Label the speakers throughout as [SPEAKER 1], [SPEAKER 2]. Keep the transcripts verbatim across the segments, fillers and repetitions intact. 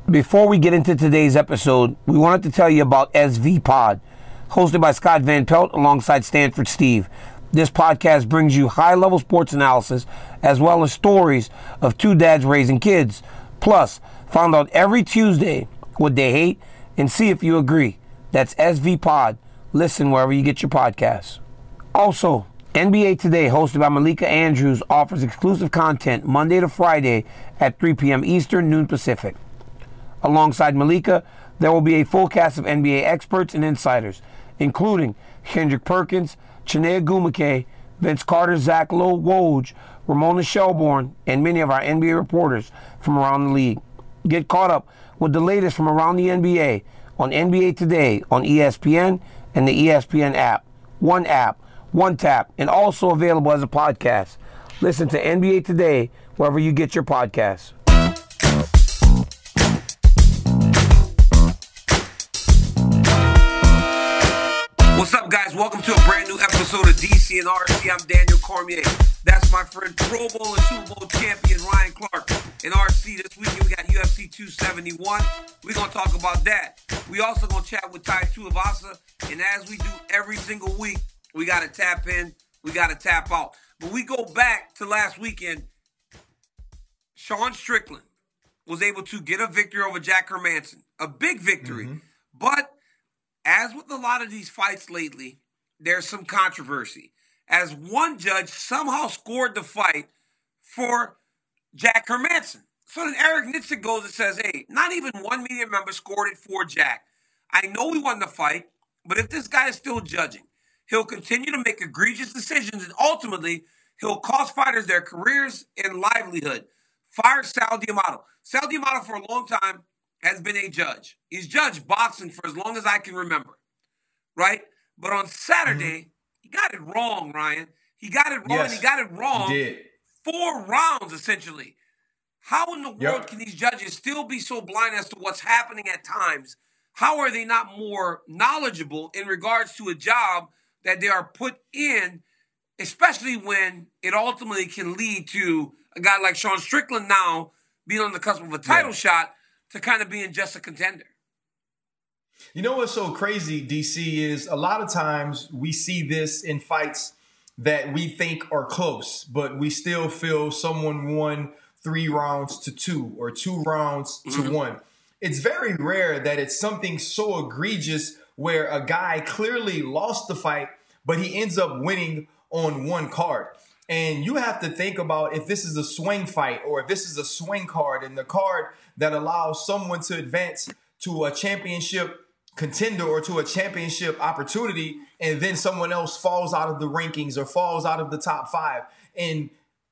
[SPEAKER 1] Before we get into today's episode, we wanted to tell you about S V Pod, hosted by Scott Van Pelt alongside Stanford Steve. This podcast brings you high-level sports analysis as well as stories of two dads raising kids. Plus, find out every Tuesday what they hate and see if you agree. That's S V Pod. Listen wherever you get your podcasts. Also, N B A Today, hosted by Malika Andrews, offers exclusive content Monday to Friday at three p.m. Eastern, noon Pacific. Alongside Malika, there will be a full cast of N B A experts and insiders, including Kendrick Perkins, Chiney Ogwumike, Vince Carter, Zach Lowe, Woj, Ramona Shelbourne, and many of our N B A reporters from around the league. Get caught up with the latest from around the N B A on N B A Today on E S P N and the E S P N app. One app, one tap, and also available as a podcast. Listen to N B A Today wherever you get your podcasts. What's up, guys? Welcome to a brand new episode of D C and R C. I'm Daniel Cormier. That's my friend Pro Bowl and Super Bowl champion Ryan Clark. In R C this weekend, we got U F C two seventy-one. We're going to talk about that. We also going to chat with Tai Tuivasa. And as we do every single week, we got to tap in, we got to tap out. But we go back to last weekend. Sean Strickland was able to get a victory over Jack Hermansson. A big victory. Mm-hmm. But as with a lot of these fights lately, there's some controversy. As one judge somehow scored the fight for Jack Hermansson. So then Eric Nitzik goes and says, hey, not even one media member scored it for Jack. I know we won the fight, but if this guy is still judging, he'll continue to make egregious decisions, and ultimately, he'll cost fighters their careers and livelihood. Fire Sal D'Amato. Sal D'Amato, for a long time, has been a judge. He's judged boxing for as long as I can remember, right? But on Saturday, mm-hmm. he got it wrong, Ryan. He got it wrong, yes, and he got it wrong.
[SPEAKER 2] He did.
[SPEAKER 1] Four rounds, essentially. How in the world
[SPEAKER 2] yep.
[SPEAKER 1] can these judges still be so blind as to what's happening at times? How are they not more knowledgeable in regards to a job that they are put in, especially when it ultimately can lead to a guy like Sean Strickland now being on the cusp of a title yeah. shot to kind of being just a contender?
[SPEAKER 2] You know what's so crazy, D C, is a lot of times we see this in fights that we think are close, but we still feel someone won three rounds to two or two rounds to mm-hmm. one. It's very rare that it's something so egregious where a guy clearly lost the fight, but he ends up winning on one card. And you have to think about if this is a swing fight or if this is a swing card and the card that allows someone to advance to a championship contender or to a championship opportunity, and then someone else falls out of the rankings or falls out of the top five. And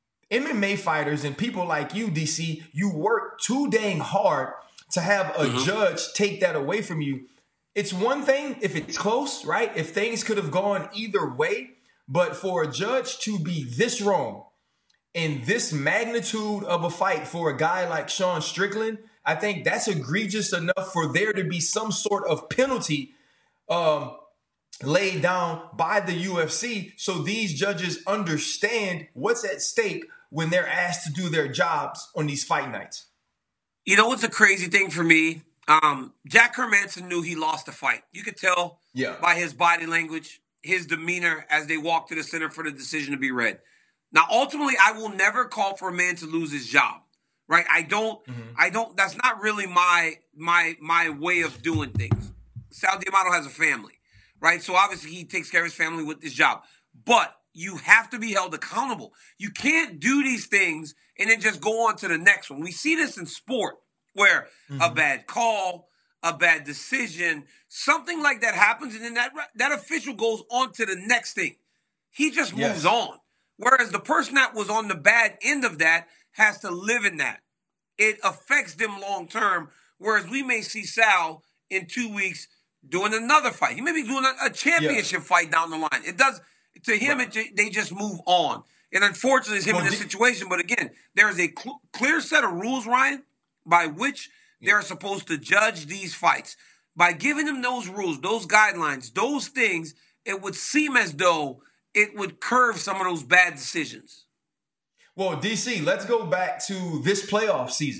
[SPEAKER 2] M M A fighters and people like you, D C, you work too dang hard to have a mm-hmm. judge take that away from you. It's one thing if it's close, right? If things could have gone either way, but for a judge to be this wrong in this magnitude of a fight for a guy like Sean Strickland, I think that's egregious enough for there to be some sort of penalty um, laid down by the U F C so these judges understand what's at stake when they're asked to do their jobs on these fight nights.
[SPEAKER 1] You know what's a crazy thing for me? Um, Jack Hermansson knew he lost the fight. You could tell
[SPEAKER 2] yeah.
[SPEAKER 1] by his body language, his demeanor as they walked to the center for the decision to be read. Now, ultimately, I will never call for a man to lose his job, right? I don't, mm-hmm. I don't, that's not really my, my, my way of doing things. Sal D'Amato has a family, right? So obviously he takes care of his family with his job, but you have to be held accountable. You can't do these things and then just go on to the next one. We see this in sport where mm-hmm. a bad call, a bad decision, something like that happens, and then that that official goes on to the next thing. He just moves yes. on. Whereas the person that was on the bad end of that has to live in that. It affects them long term, whereas we may see Sal in two weeks doing another fight. He may be doing a, a championship yeah. fight down the line. It does, to him, right. it, they just move on. And unfortunately, it's him well, in this the, situation. But again, there is a cl- clear set of rules, Ryan, by which they're supposed to judge these fights. By giving them those rules, those guidelines, those things, it would seem as though it would curve some of those bad decisions.
[SPEAKER 2] Well, D C, let's go back to this playoff season,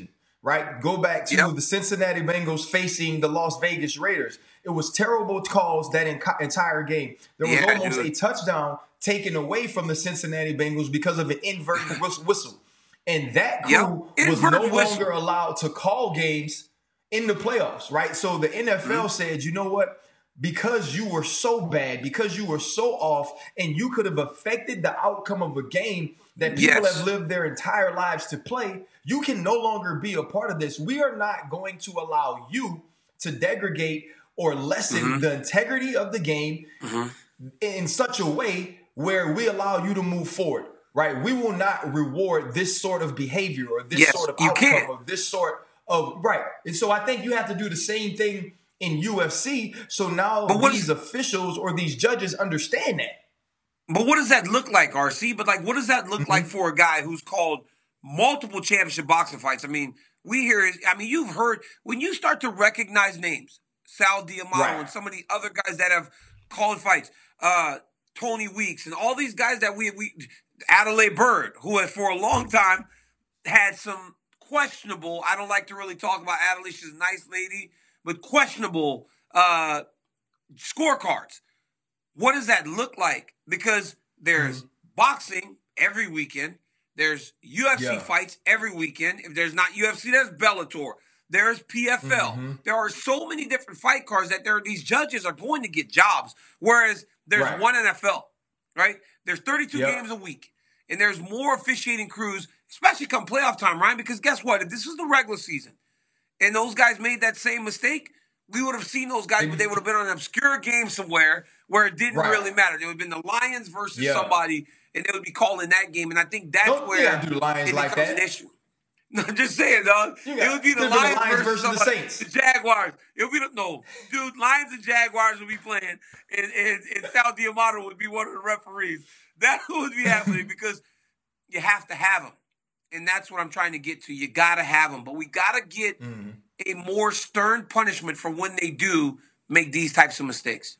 [SPEAKER 2] right? Go back to
[SPEAKER 1] Yep.
[SPEAKER 2] the Cincinnati Bengals facing the Las Vegas Raiders. It was terrible calls that entire game. There was
[SPEAKER 1] Yeah,
[SPEAKER 2] almost
[SPEAKER 1] dude.
[SPEAKER 2] a touchdown taken away from the Cincinnati Bengals because of an inverted whistle. And that crew
[SPEAKER 1] Yep.
[SPEAKER 2] was no
[SPEAKER 1] Inverted whistle.
[SPEAKER 2] longer allowed to call games in the playoffs, right? So the N F L
[SPEAKER 1] Mm-hmm.
[SPEAKER 2] said, you know what? Because you were so bad, because you were so off, and you could have affected the outcome of a game that people
[SPEAKER 1] Yes.
[SPEAKER 2] have lived their entire lives to play, you can no longer be a part of this. We are not going to allow you to degrade or lessen
[SPEAKER 1] Mm-hmm.
[SPEAKER 2] the integrity of the game
[SPEAKER 1] Mm-hmm.
[SPEAKER 2] in such a way where we allow you to move forward, right? We will not reward this sort of behavior or this
[SPEAKER 1] Yes,
[SPEAKER 2] sort of
[SPEAKER 1] you
[SPEAKER 2] outcome
[SPEAKER 1] can't.
[SPEAKER 2] or this sort of, right. And so I think you have to do the same thing in U F C. So now
[SPEAKER 1] But what
[SPEAKER 2] these
[SPEAKER 1] is-
[SPEAKER 2] officials or these judges understand that.
[SPEAKER 1] But what does that look like, R C? But like, what does that look
[SPEAKER 2] Mm-hmm.
[SPEAKER 1] like for a guy who's called multiple championship boxing fights? I mean, we hear it. I mean, you've heard when you start to recognize names, Sal Diamano
[SPEAKER 2] Right.
[SPEAKER 1] and some of the other guys that have called fights, uh, Tony Weeks, and all these guys that we we Adelaide Bird, who has for a long time had some questionable. I don't like to really talk about Adelaide. She's a nice lady, but questionable uh, scorecards. What does that look like? Because there's
[SPEAKER 2] Mm-hmm.
[SPEAKER 1] boxing every weekend. There's U F C
[SPEAKER 2] Yeah.
[SPEAKER 1] fights every weekend. If there's not U F C, there's Bellator. There's P F L.
[SPEAKER 2] Mm-hmm.
[SPEAKER 1] There are so many different fight cards that there these judges are going to get jobs. Whereas there's
[SPEAKER 2] Right.
[SPEAKER 1] one N F L, right? There's thirty-two
[SPEAKER 2] Yep.
[SPEAKER 1] games a week. And there's more officiating crews, especially come playoff time, Ryan, because guess what? If this is the regular season and those guys made that same mistake, we would have seen those guys, but they would have been on an obscure game somewhere where it didn't
[SPEAKER 2] Right.
[SPEAKER 1] really matter. It would have been the Lions versus
[SPEAKER 2] Yeah.
[SPEAKER 1] somebody, and they would be calling that game. And I think that's
[SPEAKER 2] Don't- you
[SPEAKER 1] where
[SPEAKER 2] gotta do the Lions
[SPEAKER 1] it
[SPEAKER 2] like
[SPEAKER 1] becomes
[SPEAKER 2] that.
[SPEAKER 1] an issue. No, I'm just saying, dog.
[SPEAKER 2] You
[SPEAKER 1] It
[SPEAKER 2] got-
[SPEAKER 1] would be the
[SPEAKER 2] could've been
[SPEAKER 1] Lions,
[SPEAKER 2] the Lions
[SPEAKER 1] versus,
[SPEAKER 2] versus the
[SPEAKER 1] somebody-
[SPEAKER 2] Saints.
[SPEAKER 1] the Jaguars. It would be the, no, dude. Lions and Jaguars would be playing, and, and, and Sal Diamano would be one of the referees. That would be happening because you have to have them, and that's what I'm trying to get to. You got to have them, but we got to get
[SPEAKER 2] Mm-hmm.
[SPEAKER 1] a more stern punishment for when they do make these types of mistakes.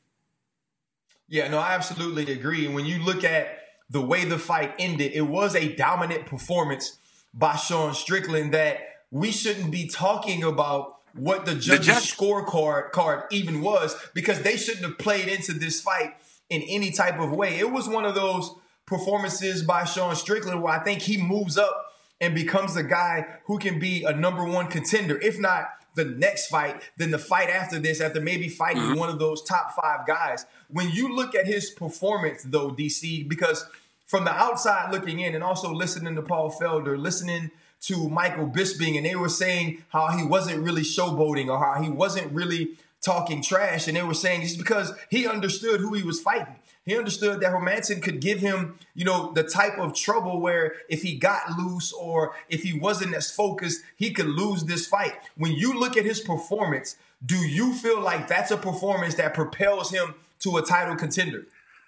[SPEAKER 2] Yeah, no, I absolutely agree. And when you look at the way the fight ended, it was a dominant performance by Sean Strickland that we shouldn't be talking about what the judge's
[SPEAKER 1] judge-
[SPEAKER 2] scorecard card even was, because they shouldn't have played into this fight in any type of way. It was one of those performances by Sean Strickland where I think he moves up and becomes the guy who can be a number one contender. If not the next fight, then the fight after this, after maybe fighting
[SPEAKER 1] Mm-hmm.
[SPEAKER 2] one of those top five guys. When you look at his performance, though, D C, because from the outside looking in and also listening to Paul Felder, listening to Michael Bisping, and they were saying how he wasn't really showboating or how he wasn't really talking trash. And they were saying it's because he understood who he was fighting. He understood that Hermansson could give him, you know, the type of trouble where if he got loose or if he wasn't as focused, he could lose this fight. When you look at his performance, do you feel like that's a performance that propels him to a title contender?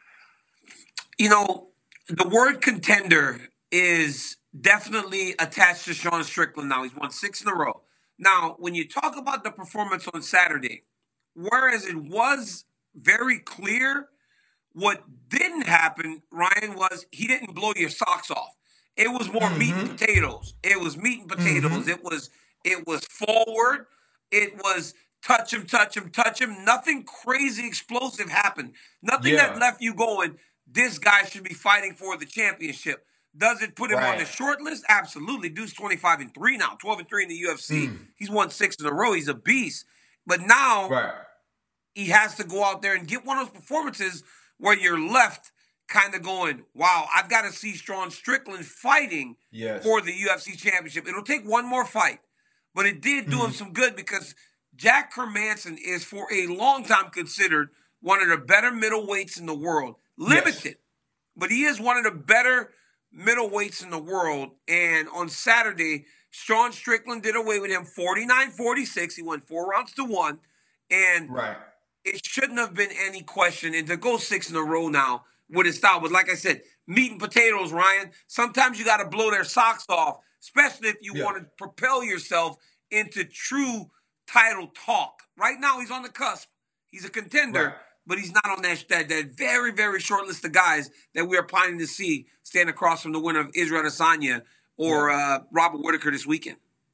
[SPEAKER 1] You know, the word contender is definitely attached to Sean Strickland now. He's won six in a row. Now, when you talk about the performance on Saturday, whereas it was very clear, what didn't happen, Ryan, was he didn't blow your socks off. It was more
[SPEAKER 2] Mm-hmm.
[SPEAKER 1] meat and potatoes. It was meat and potatoes.
[SPEAKER 2] Mm-hmm.
[SPEAKER 1] It was it was forward. It was touch him, touch him, touch him. Nothing crazy explosive happened. Nothing
[SPEAKER 2] Yeah.
[SPEAKER 1] that left you going, this guy should be fighting for the championship. Does it put him on
[SPEAKER 2] Right.
[SPEAKER 1] the short list? Absolutely. Dude's twenty-five and three now, twelve and three in the U F C.
[SPEAKER 2] Mm.
[SPEAKER 1] He's won six in a row. He's a beast. But now
[SPEAKER 2] Right.
[SPEAKER 1] he has to go out there and get one of those performances where you're left kind of going, wow, I've got to see Sean Strickland fighting
[SPEAKER 2] Yes.
[SPEAKER 1] for the U F C championship. It'll take one more fight. But it did do him some good because Jack Hermansson is for a long time considered one of the better middleweights in the world. Limited. But he is one of the better middleweights in the world. And on Saturday, Sean Strickland did away with him forty-nine forty-six. He won four rounds to one. And
[SPEAKER 2] Right.
[SPEAKER 1] it shouldn't have been any question. And to go six in a row now with his style. But like I said, meat and potatoes, Ryan. Sometimes you got to blow their socks off, especially if you
[SPEAKER 2] Yeah.
[SPEAKER 1] want to propel yourself into true title talk. Right now, he's on the cusp. He's a contender,
[SPEAKER 2] Right.
[SPEAKER 1] but he's not on that, that, that very, very short list of guys that we are planning to see stand across from the winner of Israel Adesanya or uh, Robert Whittaker this weekend.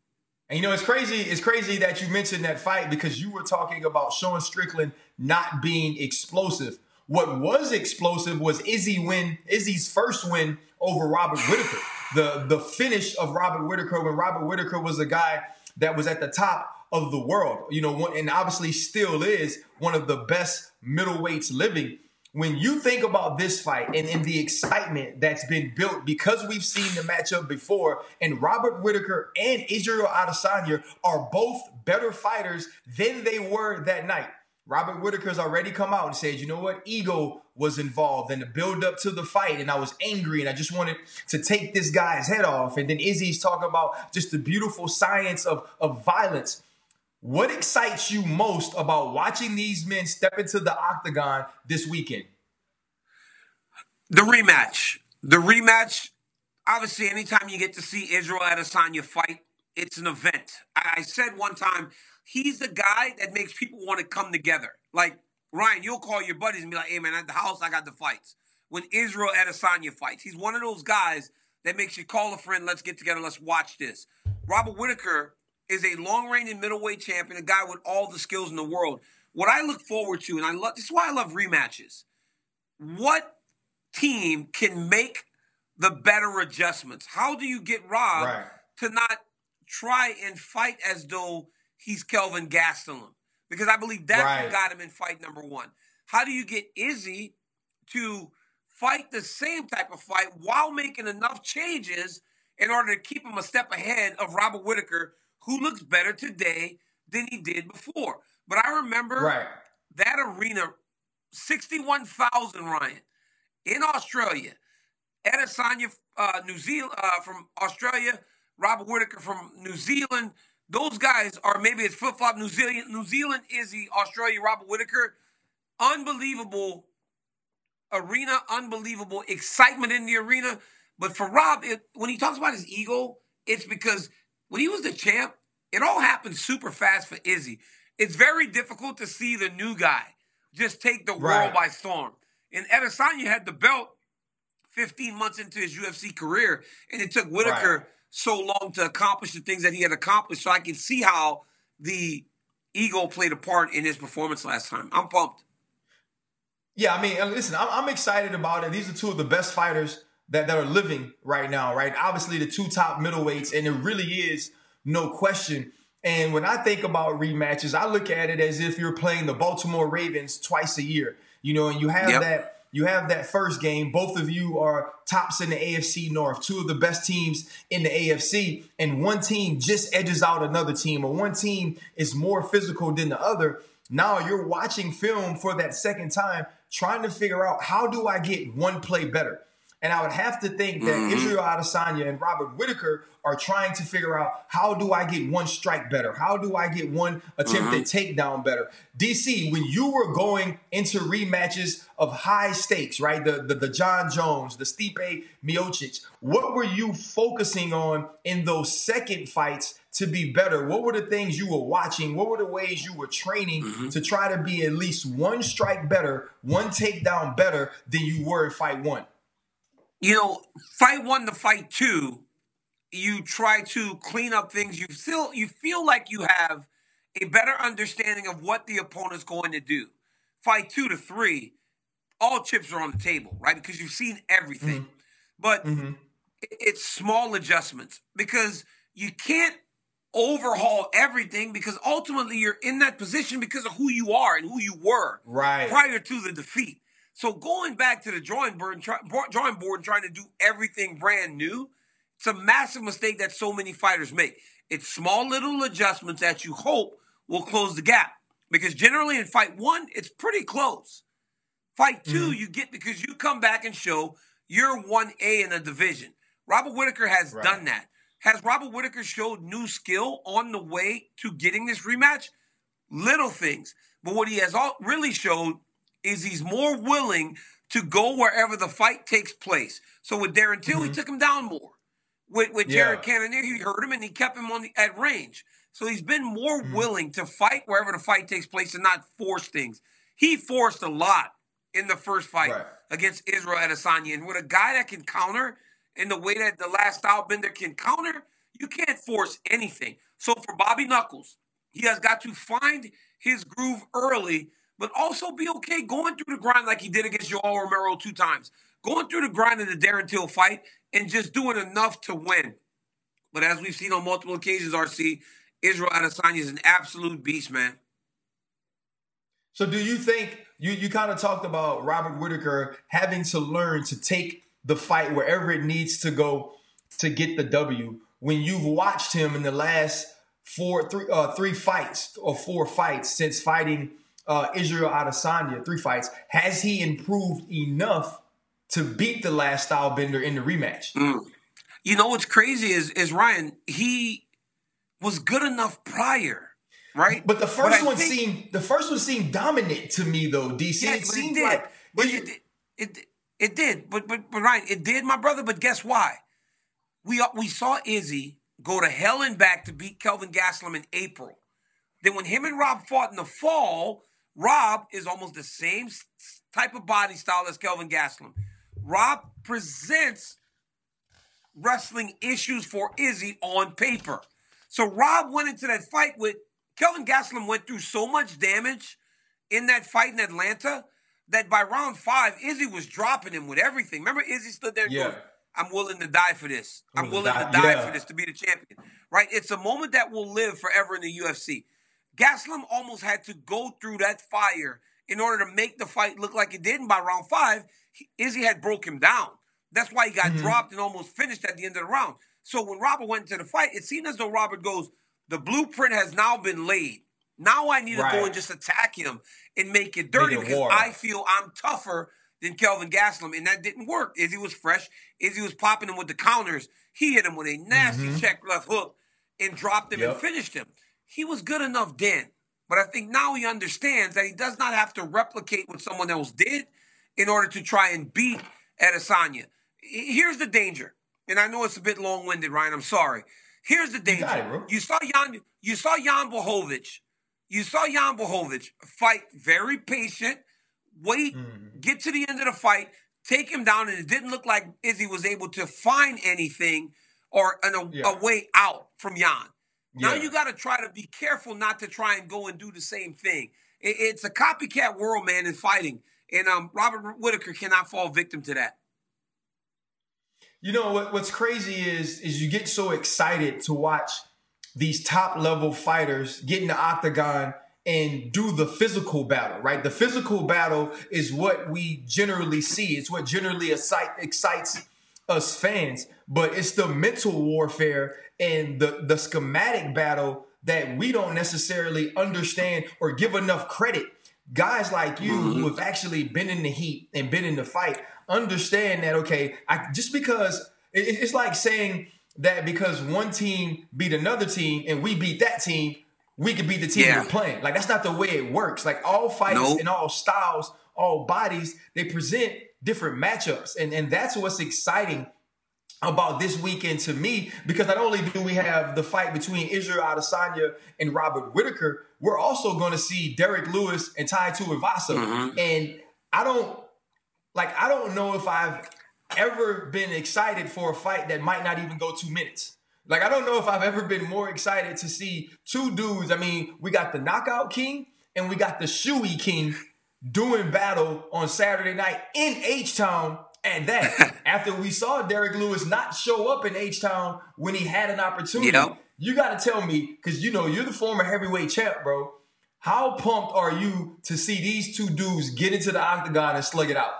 [SPEAKER 2] And you know, it's crazy. It's crazy that you mentioned that fight because you were talking about Sean Strickland not being explosive. What was explosive was Izzy win, Izzy's first win over Robert Whitaker. The the finish of Robert Whitaker when Robert Whitaker was a guy that was at the top of the world, you know, and obviously still is one of the best middleweights living. When you think about this fight and, and the excitement that's been built because we've seen the matchup before, and Robert Whitaker and Israel Adesanya are both better fighters than they were that night. Robert Whitaker's already come out and said, you know what, ego was involved in the build up to the fight, and I was angry, and I just wanted to take this guy's head off. And then Izzy's talking about just the beautiful science of, of violence. What excites you most about watching these men step into the octagon this weekend?
[SPEAKER 1] The rematch. The rematch, obviously, anytime you get to see Israel Adesanya fight, it's an event. I, I said one time, he's the guy that makes people want to come together. Like, Ryan, you'll call your buddies and be like, hey, man, at the house, I got the fights. When Israel Adesanya fights, he's one of those guys that makes you call a friend, let's get together, let's watch this. Robert Whitaker is a long-reigning middleweight champion, a guy with all the skills in the world. What I look forward to, and I love this is why I love rematches. What team can make the better adjustments? How do you get Rob
[SPEAKER 2] right.
[SPEAKER 1] to not try and fight as though he's Kelvin Gastelum? Because I believe that's
[SPEAKER 2] right.
[SPEAKER 1] what got him in fight number one. How do you get Izzy to fight the same type of fight while making enough changes in order to keep him a step ahead of Robert Whitaker, who looks better today than he did before? But I remember
[SPEAKER 2] right.
[SPEAKER 1] that arena, sixty-one thousand, Ryan, in Australia. Adesanya, uh, New Zealand, uh, from Australia, Robert Whitaker from New Zealand. Those guys are maybe it's flip-flop New Zealand, New Zealand, Izzy, Australia, Robert Whitaker. Unbelievable arena, unbelievable excitement in the arena. But for Rob, it, when he talks about his ego, it's because when he was the champ, it all happened super fast for Izzy. It's very difficult to see the new guy just take the world
[SPEAKER 2] right.
[SPEAKER 1] by storm. And Adesanya had the belt fifteen months into his U F C career, and it took Whitaker right. so long to accomplish the things that he had accomplished. So I can see how the ego played a part in his performance last time. I'm pumped.
[SPEAKER 2] Yeah, I mean, listen, I'm, I'm excited about it. These are two of the best fighters that, that are living right now, right? Obviously, the two top middleweights, and it really is no question. And when I think about rematches, I look at it as if you're playing the Baltimore Ravens twice a year, you know, and you have
[SPEAKER 1] yep.
[SPEAKER 2] that. You have that first game. Both of you are tops in the A F C North, two of the best teams in the A F C, and one team just edges out another team, or one team is more physical than the other. Now you're watching film for that second time, trying to figure out, how do I get one play better? And I would have to think that mm-hmm. Israel Adesanya and Robert Whitaker are trying to figure out, how do I get one strike better? How do I get one attempted mm-hmm. takedown better? D C, when you were going into rematches of high stakes, right? The, the, the John Jones, the Stipe Miocic, what were you focusing on in those second fights to be better? What were the things you were watching? What were the ways you were training mm-hmm. to try to be at least one strike better, one takedown better than you were in fight one?
[SPEAKER 1] You know, fight one to fight two, you try to clean up things. You feel you feel like you have a better understanding of what the opponent's going to do. Fight two to three, all chips are on the table, right? Because you've seen everything. Mm-hmm. But mm-hmm. it's small adjustments, because you can't overhaul everything, because ultimately you're in that position because of who you are and who you were
[SPEAKER 2] right.
[SPEAKER 1] prior to the defeat. So going back to the drawing board, and try, drawing board and trying to do everything brand new, it's a massive mistake that so many fighters make. It's small little adjustments that you hope will close the gap. Because generally in fight one, it's pretty close. Fight two, mm-hmm. you get because you come back and show you're one A in a division. Robert Whitaker has right. done that. Has Robert Whitaker showed new skill on the way to getting this rematch? Little things. But what he has all really showed is he's more willing to go wherever the fight takes place. So with Darren Till, mm-hmm. he took him down more. With, with yeah. Jared Cannonier, he hurt him and he kept him on the, at range. So he's been more mm-hmm. willing to fight wherever the fight takes place and not force things. He forced a lot in the first fight right. against Israel Adesanya. And with a guy that can counter in the way that the last style bender can counter, You can't force anything. So for Bobby Knuckles, he has got to find his groove early, but also be okay going through the grind like he did against Joel Romero two times. Going through the grind in the Darren Till fight and just doing enough to win. But as we've seen on multiple occasions, R C, Israel Adesanya is an absolute beast, man.
[SPEAKER 2] So do you think, you, you kind of talked about Robert Whittaker having to learn to take the fight wherever it needs to go to get the W. When you've watched him in the last four, three, uh, three fights or four fights since fighting uh, Israel Adesanya, three fights, has he improved enough to beat the last Stylebender in the rematch?
[SPEAKER 1] Mm. You know what's crazy is, is Ryan, he was good enough prior. Right,
[SPEAKER 2] but the first
[SPEAKER 1] but
[SPEAKER 2] one
[SPEAKER 1] think,
[SPEAKER 2] seemed the first one seemed dominant to me though. D C,
[SPEAKER 1] yeah,
[SPEAKER 2] it seemed
[SPEAKER 1] it did.
[SPEAKER 2] like
[SPEAKER 1] but it, it, it it did. But but but Ryan, it did, my brother. But guess why? We we saw Izzy go to hell and back to beat Kelvin Gastelum in April. Then when him and Rob fought in the fall, Rob is almost the same type of body style as Kelvin Gastelum. Rob presents wrestling issues for Izzy on paper. So Rob went into that fight with. Kelvin Gastelum went through so much damage in that fight in Atlanta that by round five, Izzy was dropping him with everything. Remember, Izzy stood there and yeah. goes, I'm willing to die for this. I'm, I'm willing die. to die yeah. for this, to be the champion. Right? It's a moment that will live forever in the U F C. Gastelum almost had to go through that fire in order to make the fight look like it did. And by round five, he, Izzy had broke him down. That's why he got mm-hmm. dropped and almost finished at the end of the round. So when Robert went into the fight, it seemed as though Robert goes, the blueprint has now been laid. Now I need right. to go and just attack him and make it dirty make it because war. I feel I'm tougher than Kelvin Gastelum, and that didn't work. Izzy was fresh. Izzy was popping him with the counters. He hit him with a nasty mm-hmm. check left hook and dropped him yep. and finished him. He was good enough then, but I think now he understands that he does not have to replicate what someone else did in order to try and beat Adesanya. Here's the danger, and I know it's a bit long-winded, Ryan. I'm sorry. Here's the danger. You, it, you saw Jan, you saw Jan Blachowicz. You saw Jan Blachowicz fight very patient, wait, mm-hmm. get to the end of the fight, take him down, and it didn't look like Izzy was able to find anything or an, a, yeah. a way out from Jan. Now yeah. you got to try to be careful not to try and go and do the same thing. It, it's a copycat world, man, in fighting, and um, Robert Whittaker cannot fall victim to that.
[SPEAKER 2] You know, what, what's crazy is, is you get so excited to watch these top-level fighters get in the octagon and do the physical battle, right? The physical battle is what we generally see. It's what generally excites us fans. But it's the mental warfare and the, the schematic battle that we don't necessarily understand or give enough credit. Guys like you mm-hmm. who have actually been in the heat and been in the fight understand that, okay, I, just because it, it's like saying that because one team beat another team and we beat that team, we could beat the team yeah. we're playing. Like, that's not the way it works. Like, all fights nope. and all styles, all bodies, they present different matchups. And, and that's what's exciting about this weekend to me, because not only do we have the fight between Israel Adesanya and Robert Whittaker, we're also going to see Derek Lewis and Tai Tuivasa. Mm-hmm. And I don't, like, I don't know if I've ever been excited for a fight that might not even go two minutes. Like, I don't know if I've ever been more excited to see two dudes. I mean, we got the Knockout King and we got the Shoey King doing battle on Saturday night in H-Town. And that, after we saw Derek Lewis not show up in H-Town when he had an opportunity, yep. you got to tell me, because, you know, you're the former heavyweight champ, bro. How pumped are you to see these two dudes get into the octagon and slug it out?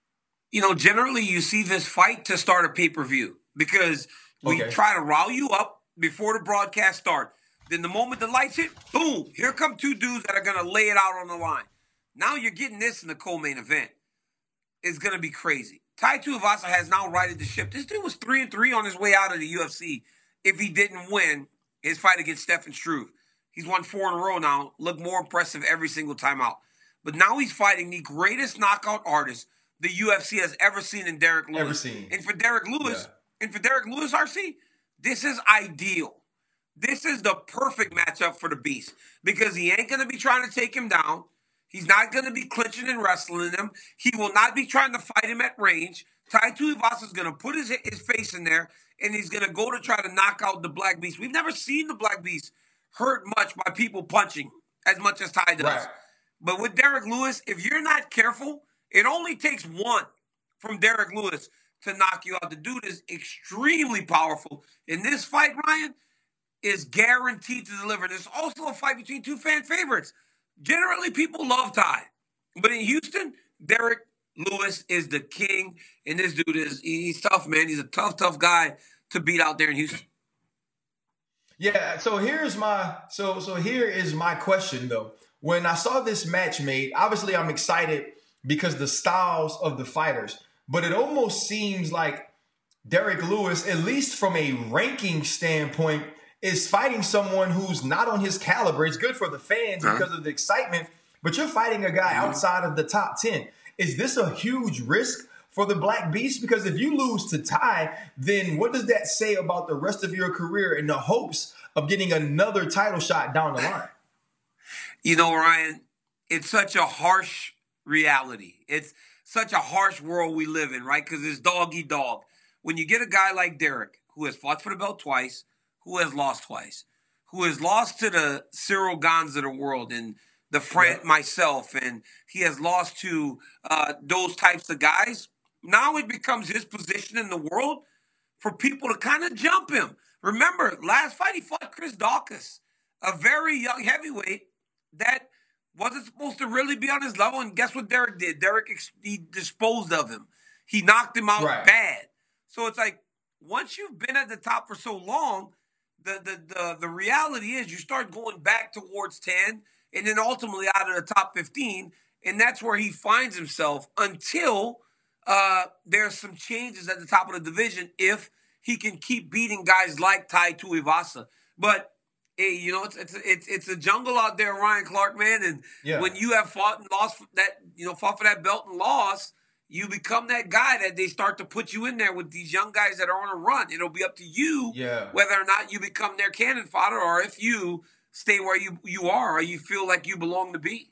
[SPEAKER 1] You know, generally you see this fight to start a pay-per-view because we okay. try to rile you up before the broadcast starts. Then the moment the lights hit, boom, here come two dudes that are going to lay it out on the line. Now you're getting this in the co-main event. It's going to be crazy. Tai Tuivasa has now righted the ship. This dude was three and three on his way out of the U F C if he didn't win his fight against Stefan Struve. He's won four in a row now. Looked more impressive every single time out. But now he's fighting the greatest knockout artist the U F C has ever seen in Derek Lewis.
[SPEAKER 2] Ever seen.
[SPEAKER 1] And for Derek Lewis, yeah. and for Derek Lewis, R C, this is ideal. This is the perfect matchup for the Beast because he ain't going to be trying to take him down. He's not going to be clinching and wrestling him. He will not be trying to fight him at range. Tai Tuivasa is going to put his his face in there, and he's going to go to try to knock out the Black Beast. We've never seen the Black Beast hurt much by people punching as much as Tai does. Right. But with Derrick Lewis, if you're not careful, it only takes one from Derrick Lewis to knock you out. The dude is extremely powerful. In this fight, Ryan, is guaranteed to deliver. There's also a fight between two fan favorites. Generally, people love Tai. But in Houston, Derrick Lewis is the king. And this dude is, he's tough, man. He's a tough, tough guy to beat out there in Houston.
[SPEAKER 2] Yeah, so here's my, so, so here is my question, though. When I saw this match made, obviously I'm excited because the styles of the fighters. But it almost seems like Derrick Lewis, at least from a ranking standpoint, is fighting someone who's not on his caliber. It's good for the fans uh-huh. because of the excitement, but you're fighting a guy uh-huh. outside of the top ten. Is this a huge risk for the Black Beast? Because if you lose to Tai, then what does that say about the rest of your career in the hopes of getting another title shot down the line?
[SPEAKER 1] You know, Ryan, it's such a harsh reality. It's such a harsh world we live in, right? Because it's dog eat dog. When you get a guy like Derrick, who has fought for the belt twice, who has lost twice, who has lost to the Cyril Gans of the world and the friend yeah. myself, and he has lost to uh, those types of guys, now it becomes his position in the world for people to kind of jump him. Remember, last fight he fought Chris Daukaus, a very young heavyweight that wasn't supposed to really be on his level, and guess what Derrick did? Derrick, he disposed of him. He knocked him out right. bad. So it's like, once you've been at the top for so long, the, the, the, the reality is you start going back towards ten, and then ultimately out of the top fifteen, and that's where he finds himself until uh, there's some changes at the top of the division if he can keep beating guys like Tai Tuivasa. But hey, you know, it's it's it's it's a jungle out there, Ryan Clark, man. And yeah. when you have fought and lost that, you know, fought for that belt and lost, you become that guy that they start to put you in there with these young guys that are on a run. It'll be up to you yeah. whether or not you become their cannon fodder, or if you stay where you you are, or you feel like you belong to be.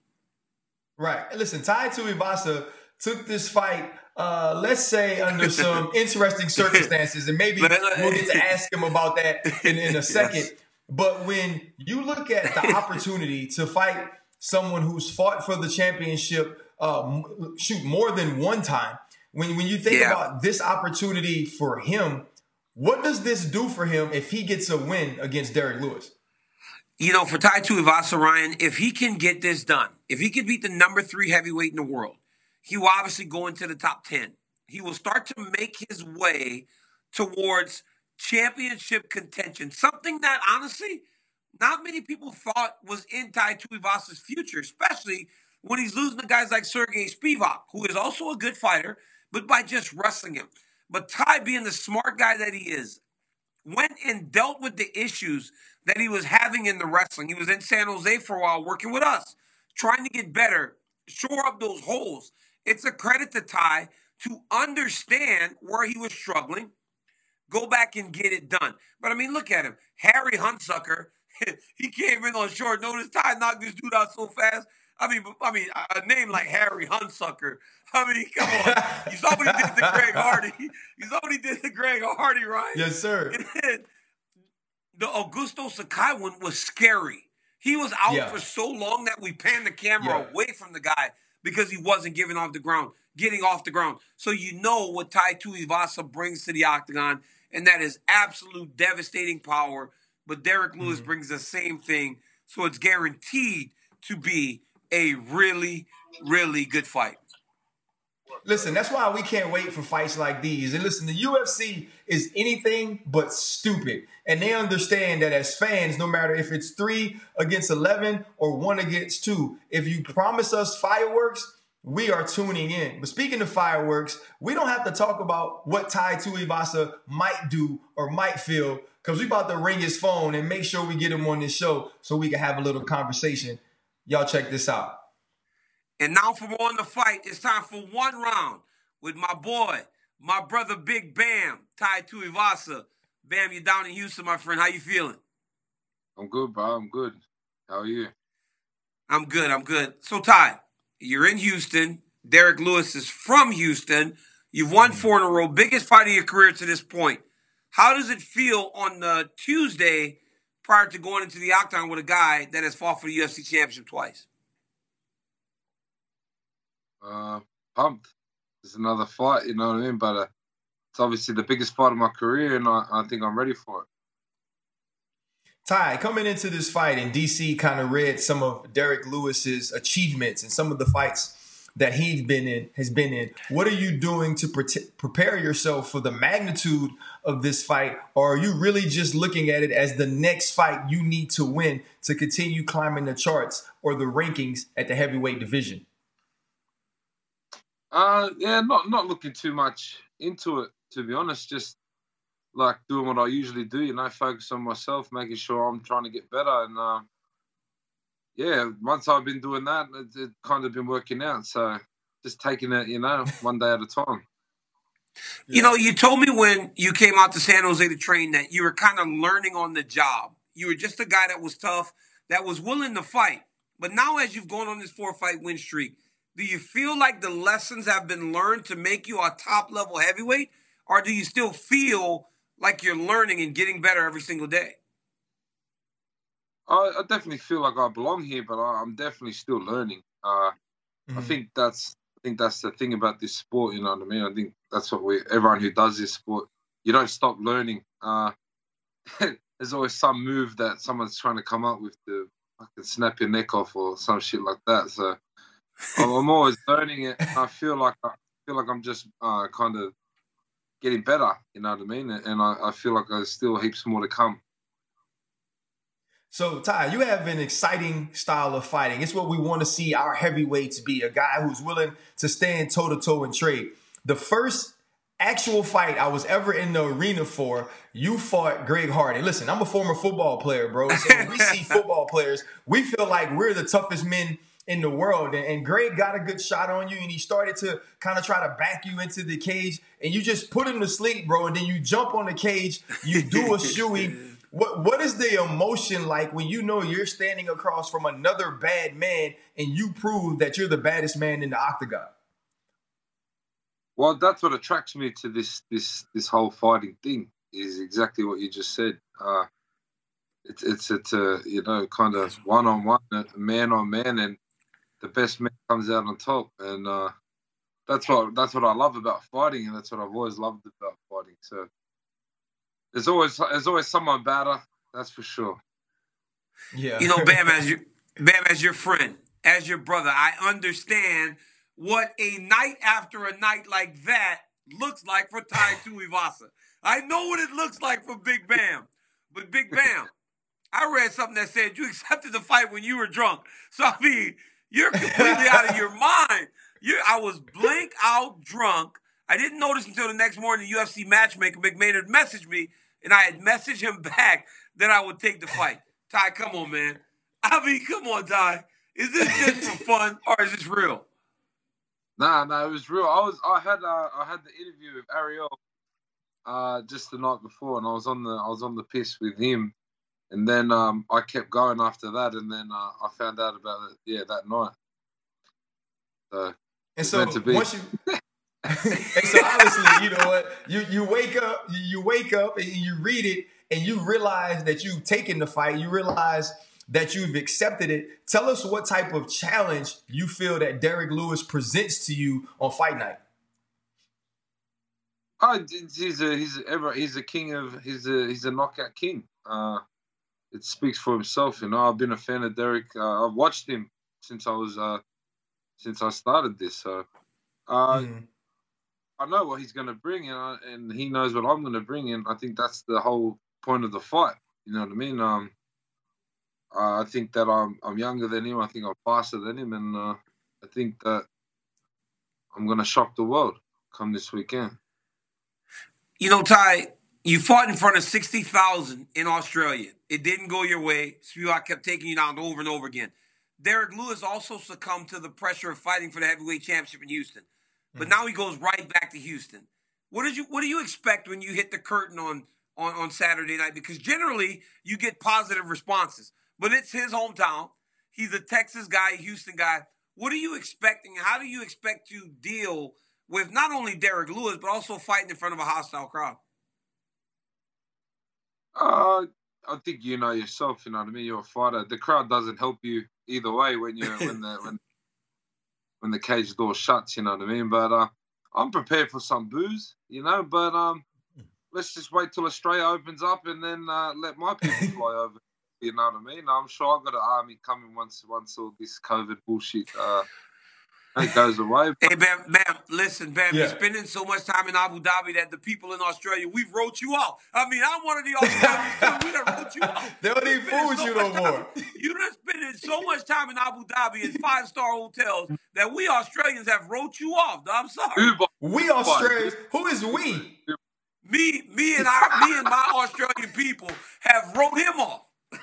[SPEAKER 2] Right. Listen, Tai Tuivasa took this fight, uh, let's say, under some interesting circumstances, and maybe we'll get to ask him about that in, in a second. Yes. But when you look at the opportunity to fight someone who's fought for the championship, uh, shoot, more than one time, when, when you think yeah. about this opportunity for him, what does this do for him if he gets a win against Derrick Lewis?
[SPEAKER 1] You know, for Tai Tuivasa, Ryan, if he can get this done, if he can beat the number three heavyweight in the world, he will obviously go into the top ten. He will start to make his way towards championship contention, something that honestly not many people thought was in Tai Tuivasa's future, especially when he's losing to guys like Sergey Spivak, who is also a good fighter, but by just wrestling him. But Tai, being the smart guy that he is, went and dealt with the issues that he was having in the wrestling. He was in San Jose for a while working with us, trying to get better, shore up those holes. It's a credit to Tai to understand where he was struggling, go back and get it done. But, I mean, look at him. Harry Hunsucker, he came in on short notice. Tai knocked this dude out so fast. I mean, I mean, a name like Harry Hunsucker. I mean, come on. You saw what he did to Greg Hardy. You saw what he did to Greg Hardy, right?
[SPEAKER 2] Yes, sir.
[SPEAKER 1] And then the Augusto Sakai one was scary. He was out yeah. for so long that we panned the camera yeah. away from the guy because he wasn't giving off the ground, getting off the ground. So you know what Tai Tuivasa brings to the octagon, and that is absolute devastating power. But Derrick Lewis mm-hmm. brings the same thing, so it's guaranteed to be a really, really good fight.
[SPEAKER 2] Listen, that's why we can't wait for fights like these. And listen, the U F C is anything but stupid. And they understand that as fans, no matter if it's three against eleven or one against two, if you promise us fireworks, we are tuning in. But speaking of fireworks, we don't have to talk about what Tai Tuivasa might do or might feel, because we about to ring his phone and make sure we get him on this show so we can have a little conversation. Y'all check this out.
[SPEAKER 1] And now for more on the fight, it's time for one round with my boy, my brother Big Bam, Tai Tuivasa. Bam, you're down in Houston, my friend. How you feeling?
[SPEAKER 3] I'm good, bro. I'm good. How are you?
[SPEAKER 1] I'm good. I'm good. So, Tai, You're in Houston. Derek Lewis is from Houston. You've won four in a row. Biggest fight of your career to this point. How does it feel on the Tuesday prior to going into the octagon with a guy that has fought for the U F C championship twice?
[SPEAKER 3] Uh, pumped. It's another fight, you know what I mean? But uh, it's obviously the biggest fight of my career, and I, I think I'm ready for it.
[SPEAKER 2] Ty, coming into this fight, and D C kind of read some of Derek Lewis's achievements and some of the fights that he's been in, has been in. What are you doing to pre- prepare yourself for the magnitude of this fight? Or are you really just looking at it as the next fight you need to win to continue climbing the charts or the rankings at the heavyweight division?
[SPEAKER 3] Uh, yeah, not not looking too much into it, to be honest. Just like doing what I usually do, you know, focus on myself, making sure I'm trying to get better. And uh, yeah, once I've been doing that, it's it kind of been working out. So just taking it, you know, one day at a time.
[SPEAKER 1] You know, you told me when you came out to San Jose to train that you were kind of learning on the job. You were just a guy that was tough, that was willing to fight. But now as you've gone on this four-fight win streak, do you feel like the lessons have been learned to make you a top-level heavyweight? Or do you still feel like you're learning and getting better every single day?
[SPEAKER 3] I, I definitely feel like I belong here, but I, I'm definitely still learning. Uh, mm-hmm. I think that's I think that's the thing about this sport. You know what I mean? I think that's what we everyone who does this sport, you don't stop learning. Uh, there's always some move that someone's trying to come up with to fucking snap your neck off or some shit like that. So I'm always learning it. I feel like I feel like I'm just uh, kind of getting better. You know what I mean? And I, I feel like there's still heaps more to come.
[SPEAKER 2] So, Ty, you have an exciting style of fighting. It's what we want to see our heavyweights be, a guy who's willing to stand toe-to-toe and trade. The first actual fight I was ever in the arena for, you fought Greg Hardy. Listen, I'm a former football player, bro. So when we see football players, we feel like we're the toughest men in the world. And Greg got a good shot on you, and he started to kind of try to back you into the cage, and you just put him to sleep, bro. And then you jump on the cage, you do a shoey. What what is the emotion like when you know you're standing across from another bad man and you prove that you're the baddest man in the octagon?
[SPEAKER 3] Well, that's what attracts me to this this this whole fighting thing, is exactly what you just said. Uh, it's it's it's a you know kind of one on one, man on man, and the best man comes out on top, and uh, that's what that's what I love about fighting, and that's what I've always loved about fighting. So. There's always there's always someone better, that's for sure.
[SPEAKER 1] Yeah. You know, Bam, as your Bam, as your friend, as your brother, I understand what a night after a night like that looks like for Tai Tuivasa. I know what it looks like for Big Bam. But Big Bam, I read something that said you accepted the fight when you were drunk. So I mean, you're completely out of your mind. You I was blank out drunk. I didn't notice until the next morning the U F C matchmaker, McMaynard, messaged me, and I had messaged him back that I would take the fight. Ty, come on, man. I mean, come on, Ty. Is this just for fun or is this real?
[SPEAKER 3] Nah, nah, it was real. I was, I had, uh, I had the interview with Ariel uh, just the night before, and I was on the, I was on the piss with him, and then um, I kept going after that, and then uh, I found out about it, yeah, that night. So,
[SPEAKER 2] and so once you. And so honestly, you know what? You you wake up, you wake up and you read it and you realize that you've taken the fight. You realize that you've accepted it. Tell us what type of challenge you feel that Derek Lewis presents to you on fight night.
[SPEAKER 3] Oh, he's a he's a, ever he's a king of he's a he's a knockout king. Uh, it speaks for himself, you know. I've been a fan of Derek. Uh, I've watched him since I was uh, since I started this. So. Uh, mm. I know what he's going to bring, and, I, and he knows what I'm going to bring, and I think that's the whole point of the fight. You know what I mean? Um, uh, I think that I'm I'm younger than him. I think I'm faster than him, and uh, I think that I'm going to shock the world come this weekend.
[SPEAKER 1] You know, Ty, you fought in front of sixty thousand in Australia. It didn't go your way. Spiewak kept taking you down over and over again. Derek Lewis also succumbed to the pressure of fighting for the heavyweight championship in Houston. But now he goes right back to Houston. What did you What do you expect when you hit the curtain on, on, on Saturday night? Because generally you get positive responses, but it's his hometown. He's a Texas guy, a Houston guy. What are you expecting? How do you expect to deal with not only Derek Lewis, but also fighting in front of a hostile crowd?
[SPEAKER 3] Uh, I think you know yourself. You know what I mean. You're a fighter. The crowd doesn't help you either way when you when the when when the cage door shuts. You know what I mean. But uh, I'm prepared for some boos. You know. But um, let's just wait till Australia opens up and then uh, let my people fly over. You know what I mean? I'm sure I've got an army coming once once all this COVID bullshit uh, it goes away.
[SPEAKER 1] Hey, Bam, Bam, listen, Bam,
[SPEAKER 2] Yeah.
[SPEAKER 1] you're spending so much time in Abu Dhabi that the people in Australia, we've wrote you off. I mean, I'm one of the Australians, too. We done wrote you off.
[SPEAKER 2] They don't
[SPEAKER 1] You
[SPEAKER 2] even
[SPEAKER 1] spending
[SPEAKER 2] fool with
[SPEAKER 1] so
[SPEAKER 2] you
[SPEAKER 1] much
[SPEAKER 2] no
[SPEAKER 1] time-
[SPEAKER 2] more.
[SPEAKER 1] You done spending so much time in Abu Dhabi in five-star hotels that we Australians have wrote you off. I'm sorry.
[SPEAKER 3] Uber,
[SPEAKER 2] We Australians. Who is we?
[SPEAKER 1] Me, me and our, me and my Australian people have wrote him off.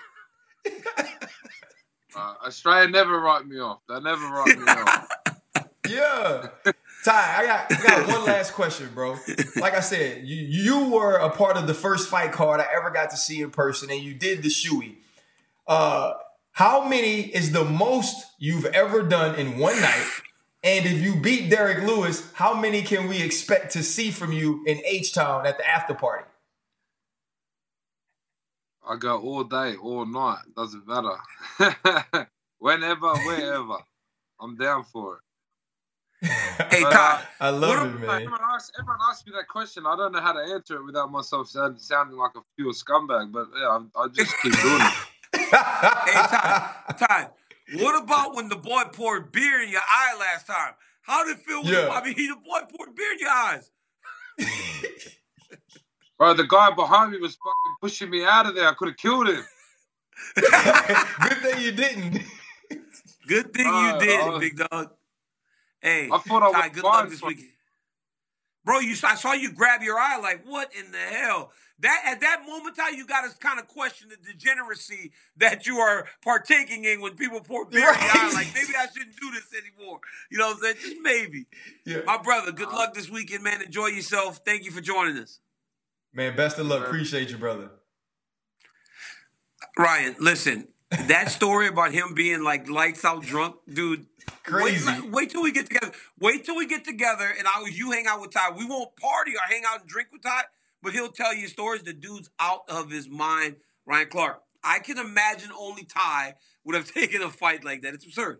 [SPEAKER 3] uh, Australia never write me off. They never write me off.
[SPEAKER 2] Yeah. Ty, I got, I got one last question, bro. Like I said, you, you were a part of the first fight card I ever got to see in person, and you did the shoey. Uh, how many is the most you've ever done in one night? And if you beat Derek Lewis, how many can we expect to see from you in H-Town at the after party?
[SPEAKER 3] I go all day, all night. Doesn't matter. Whenever, wherever. I'm down for it.
[SPEAKER 1] Hey,
[SPEAKER 3] But,
[SPEAKER 1] Ty,
[SPEAKER 2] I love
[SPEAKER 1] what
[SPEAKER 2] it,
[SPEAKER 1] a-
[SPEAKER 2] man.
[SPEAKER 3] Everyone asks, everyone asks me that question. I don't know how to answer it without myself sound, sounding like a pure scumbag. But yeah, I, I just keep doing it.
[SPEAKER 1] Hey, Ty, Ty, what about when the boy poured beer in your eye last time? How did it feel when
[SPEAKER 2] Yeah.
[SPEAKER 1] the, I mean, the boy poured beer in your eyes?
[SPEAKER 3] Bro, the guy behind me was fucking pushing me out of there. I could have killed him.
[SPEAKER 2] Good thing you didn't.
[SPEAKER 1] Good thing
[SPEAKER 3] Uh,
[SPEAKER 1] you did,
[SPEAKER 3] I was-
[SPEAKER 1] big dog. Hey,
[SPEAKER 3] I thought I
[SPEAKER 1] Ty,
[SPEAKER 3] was
[SPEAKER 1] good luck
[SPEAKER 3] fine
[SPEAKER 1] this
[SPEAKER 3] for-
[SPEAKER 1] week. Bro, you I saw you grab your eye like, what in the hell? That at that moment, Ty, you got to kind of question the degeneracy that you are partaking in when people pour beer in your eye.
[SPEAKER 2] Right.
[SPEAKER 1] Like, maybe I shouldn't do this anymore. You know what I'm saying? Just maybe.
[SPEAKER 2] Yeah.
[SPEAKER 1] My brother, good luck this weekend, man. Enjoy yourself. Thank you for joining us.
[SPEAKER 2] Man, best of luck. Appreciate you, brother.
[SPEAKER 1] Ryan, listen, that story about him being like lights out drunk, dude.
[SPEAKER 2] Crazy.
[SPEAKER 1] Wait, wait till we get together. Wait till we get together and I you hang out with Ty. We won't party or hang out and drink with Ty, but he'll tell you stories. The dude's out of his mind. Ryan Clark. I can imagine only Ty would have taken a fight like that. It's absurd.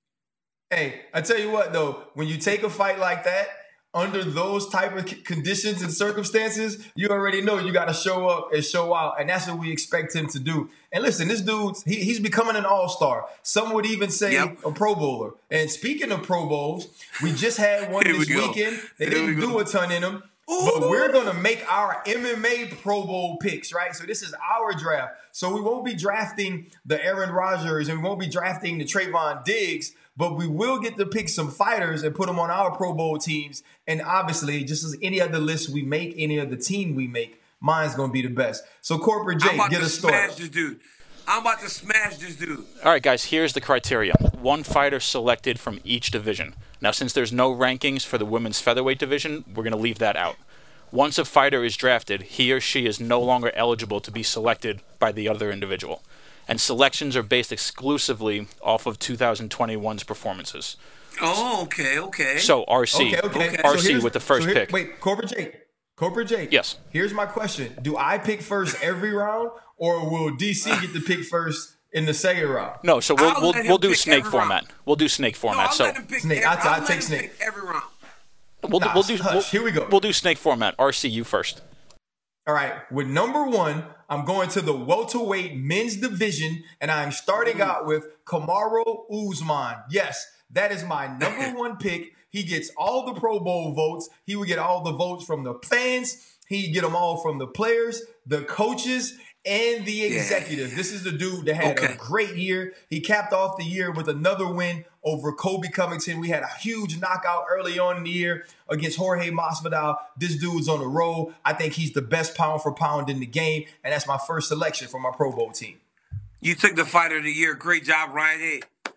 [SPEAKER 2] Hey, I tell you what, though, when you take a fight like that, under those type of c- conditions and circumstances, you already know you got to show up and show out, and that's what we expect him to do. And listen, this dude, he, he's becoming an all-star. Some would even say
[SPEAKER 1] Yep.
[SPEAKER 2] a Pro Bowler. And speaking of Pro Bowls, we just had one
[SPEAKER 1] Here we
[SPEAKER 2] this
[SPEAKER 1] go.
[SPEAKER 2] weekend. They
[SPEAKER 1] Here we
[SPEAKER 2] didn't
[SPEAKER 1] go.
[SPEAKER 2] do a ton in them. But we're going to make our M M A Pro Bowl picks, right? So this is our draft. So we won't be drafting the Aaron Rodgers and we won't be drafting the Trayvon Diggs, but we will get to pick some fighters and put them on our Pro Bowl teams. And obviously, just as any other list we make, any other team we make, mine's going to be the best. So Corporate
[SPEAKER 1] I'm
[SPEAKER 2] Jay,
[SPEAKER 1] about
[SPEAKER 2] get
[SPEAKER 1] to
[SPEAKER 2] us
[SPEAKER 1] smash
[SPEAKER 2] started.
[SPEAKER 1] this dude. I'm about to smash this dude.
[SPEAKER 4] All right, guys, here's the criteria. One fighter selected from each division. Now, since there's no rankings for the women's featherweight division, we're going to leave that out. Once a fighter is drafted, he or she is no longer eligible to be selected by the other individual. And selections are based exclusively off of two thousand twenty-one's performances.
[SPEAKER 1] Oh, okay, okay.
[SPEAKER 4] So, R C.
[SPEAKER 2] Okay, okay.
[SPEAKER 1] Okay.
[SPEAKER 2] So
[SPEAKER 4] R C
[SPEAKER 2] here's-
[SPEAKER 4] with the first
[SPEAKER 2] so here-
[SPEAKER 4] pick.
[SPEAKER 2] Wait, Corporate Jay. Corporate Jay.
[SPEAKER 4] Yes.
[SPEAKER 2] Here's my question. Do I pick first every round, or will D C get to pick first in the second round?
[SPEAKER 4] No, so we'll
[SPEAKER 1] I'll
[SPEAKER 4] we'll,
[SPEAKER 1] let him
[SPEAKER 4] we'll do
[SPEAKER 1] pick
[SPEAKER 4] snake
[SPEAKER 1] every
[SPEAKER 4] format.
[SPEAKER 1] round.
[SPEAKER 4] We'll do snake
[SPEAKER 1] no,
[SPEAKER 4] format.
[SPEAKER 1] I'll
[SPEAKER 4] so
[SPEAKER 1] let him pick
[SPEAKER 2] Snake.
[SPEAKER 1] every,
[SPEAKER 2] I'll- I'll
[SPEAKER 1] let
[SPEAKER 2] take
[SPEAKER 1] him
[SPEAKER 2] Snake.
[SPEAKER 1] pick every round.
[SPEAKER 4] we'll do,
[SPEAKER 2] Nah,
[SPEAKER 4] we'll do
[SPEAKER 2] hush.
[SPEAKER 4] we'll,
[SPEAKER 2] Here we go.
[SPEAKER 4] We'll do snake format. R C, you first.
[SPEAKER 2] All right. With number one, I'm going to the welterweight men's division, and I'm starting out with Kamaru Usman. Yes, that is my number one pick. He gets all the Pro Bowl votes. He would get all the votes from the fans. He'd get them all from the players, the coaches, and the executives. This is the dude that had
[SPEAKER 1] Okay.
[SPEAKER 2] a great year. He capped off the year with another win over Kobe Covington. We had a huge knockout early on in the year against Jorge Masvidal. This dude's on the roll. I think he's the best pound for pound in the game, and that's my first selection for my Pro Bowl team.
[SPEAKER 1] You took the fighter of the year. Great job, Ryan. Hey,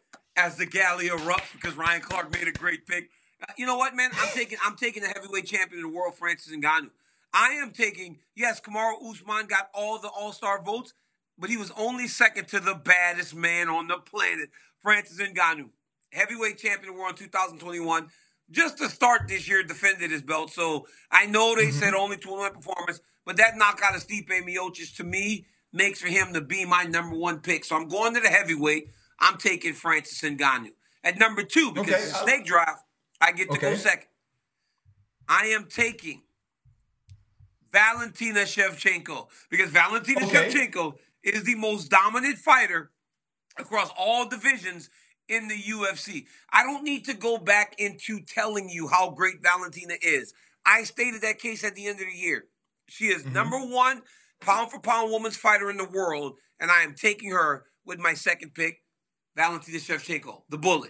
[SPEAKER 1] as the galley erupts because Ryan Clark made a great pick. Uh, You know what, man? I'm taking I'm taking the heavyweight champion of the world, Francis Ngannou. I am taking, yes, Kamaru Usman got all the all-star votes, but he was only second to the baddest man on the planet, Francis Ngannou. heavyweight champion of the world in two thousand twenty-one. Just to start this year, defended his belt. So I know they mm-hmm. said only twenty-one performance, but that knockout of Stipe Miocic, to me, makes for him to be my number one pick. So I'm going to the heavyweight. I'm taking Francis Ngannou. At number two, because okay. it's a snake draft, I get to okay. go second. I am taking Valentina Shevchenko, because Valentina okay. Shevchenko is the most dominant fighter across all divisions in the U F C. I don't need to go back into telling you how great Valentina is. I stated that case at the end of the year. She is mm-hmm. number one pound-for-pound women's fighter in the world, and I am taking her with my second pick, Valentina Shevchenko, the Bullet.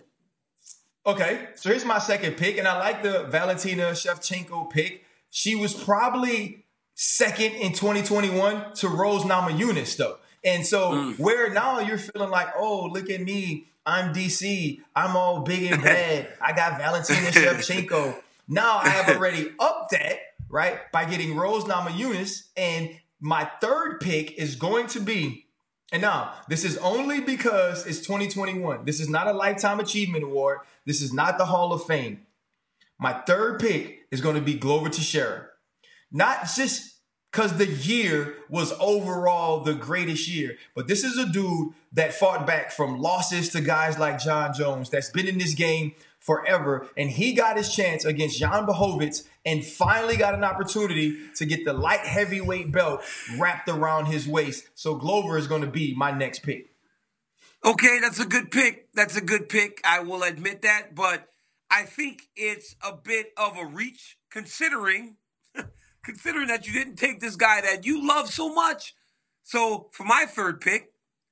[SPEAKER 2] Okay, so here's my second pick, and I like the Valentina Shevchenko pick. She was probably second in twenty twenty-one to Rose Namajunas, though. And so mm. where now you're feeling like, oh, look at me, I'm D C, I'm all big and bad, I got Valentina Shevchenko. Now I have already upped that, right, by getting Rose Namajunas, and my third pick is going to be, and now this is only because it's twenty twenty-one. This is not a Lifetime Achievement Award. This is not the Hall of Fame. My third pick is going to be Glover Teixeira. Not just because the year was overall the greatest year, but this is a dude that fought back from losses to guys like John Jones, that's been in this game forever, and he got his chance against Jan Blachowicz and finally got an opportunity to get the light heavyweight belt wrapped around his waist. So Glover is going to be my next pick.
[SPEAKER 1] Okay, that's a good pick. That's a good pick. I will admit that, but I think it's a bit of a reach considering considering that you didn't take this guy that you love so much. So for my third pick,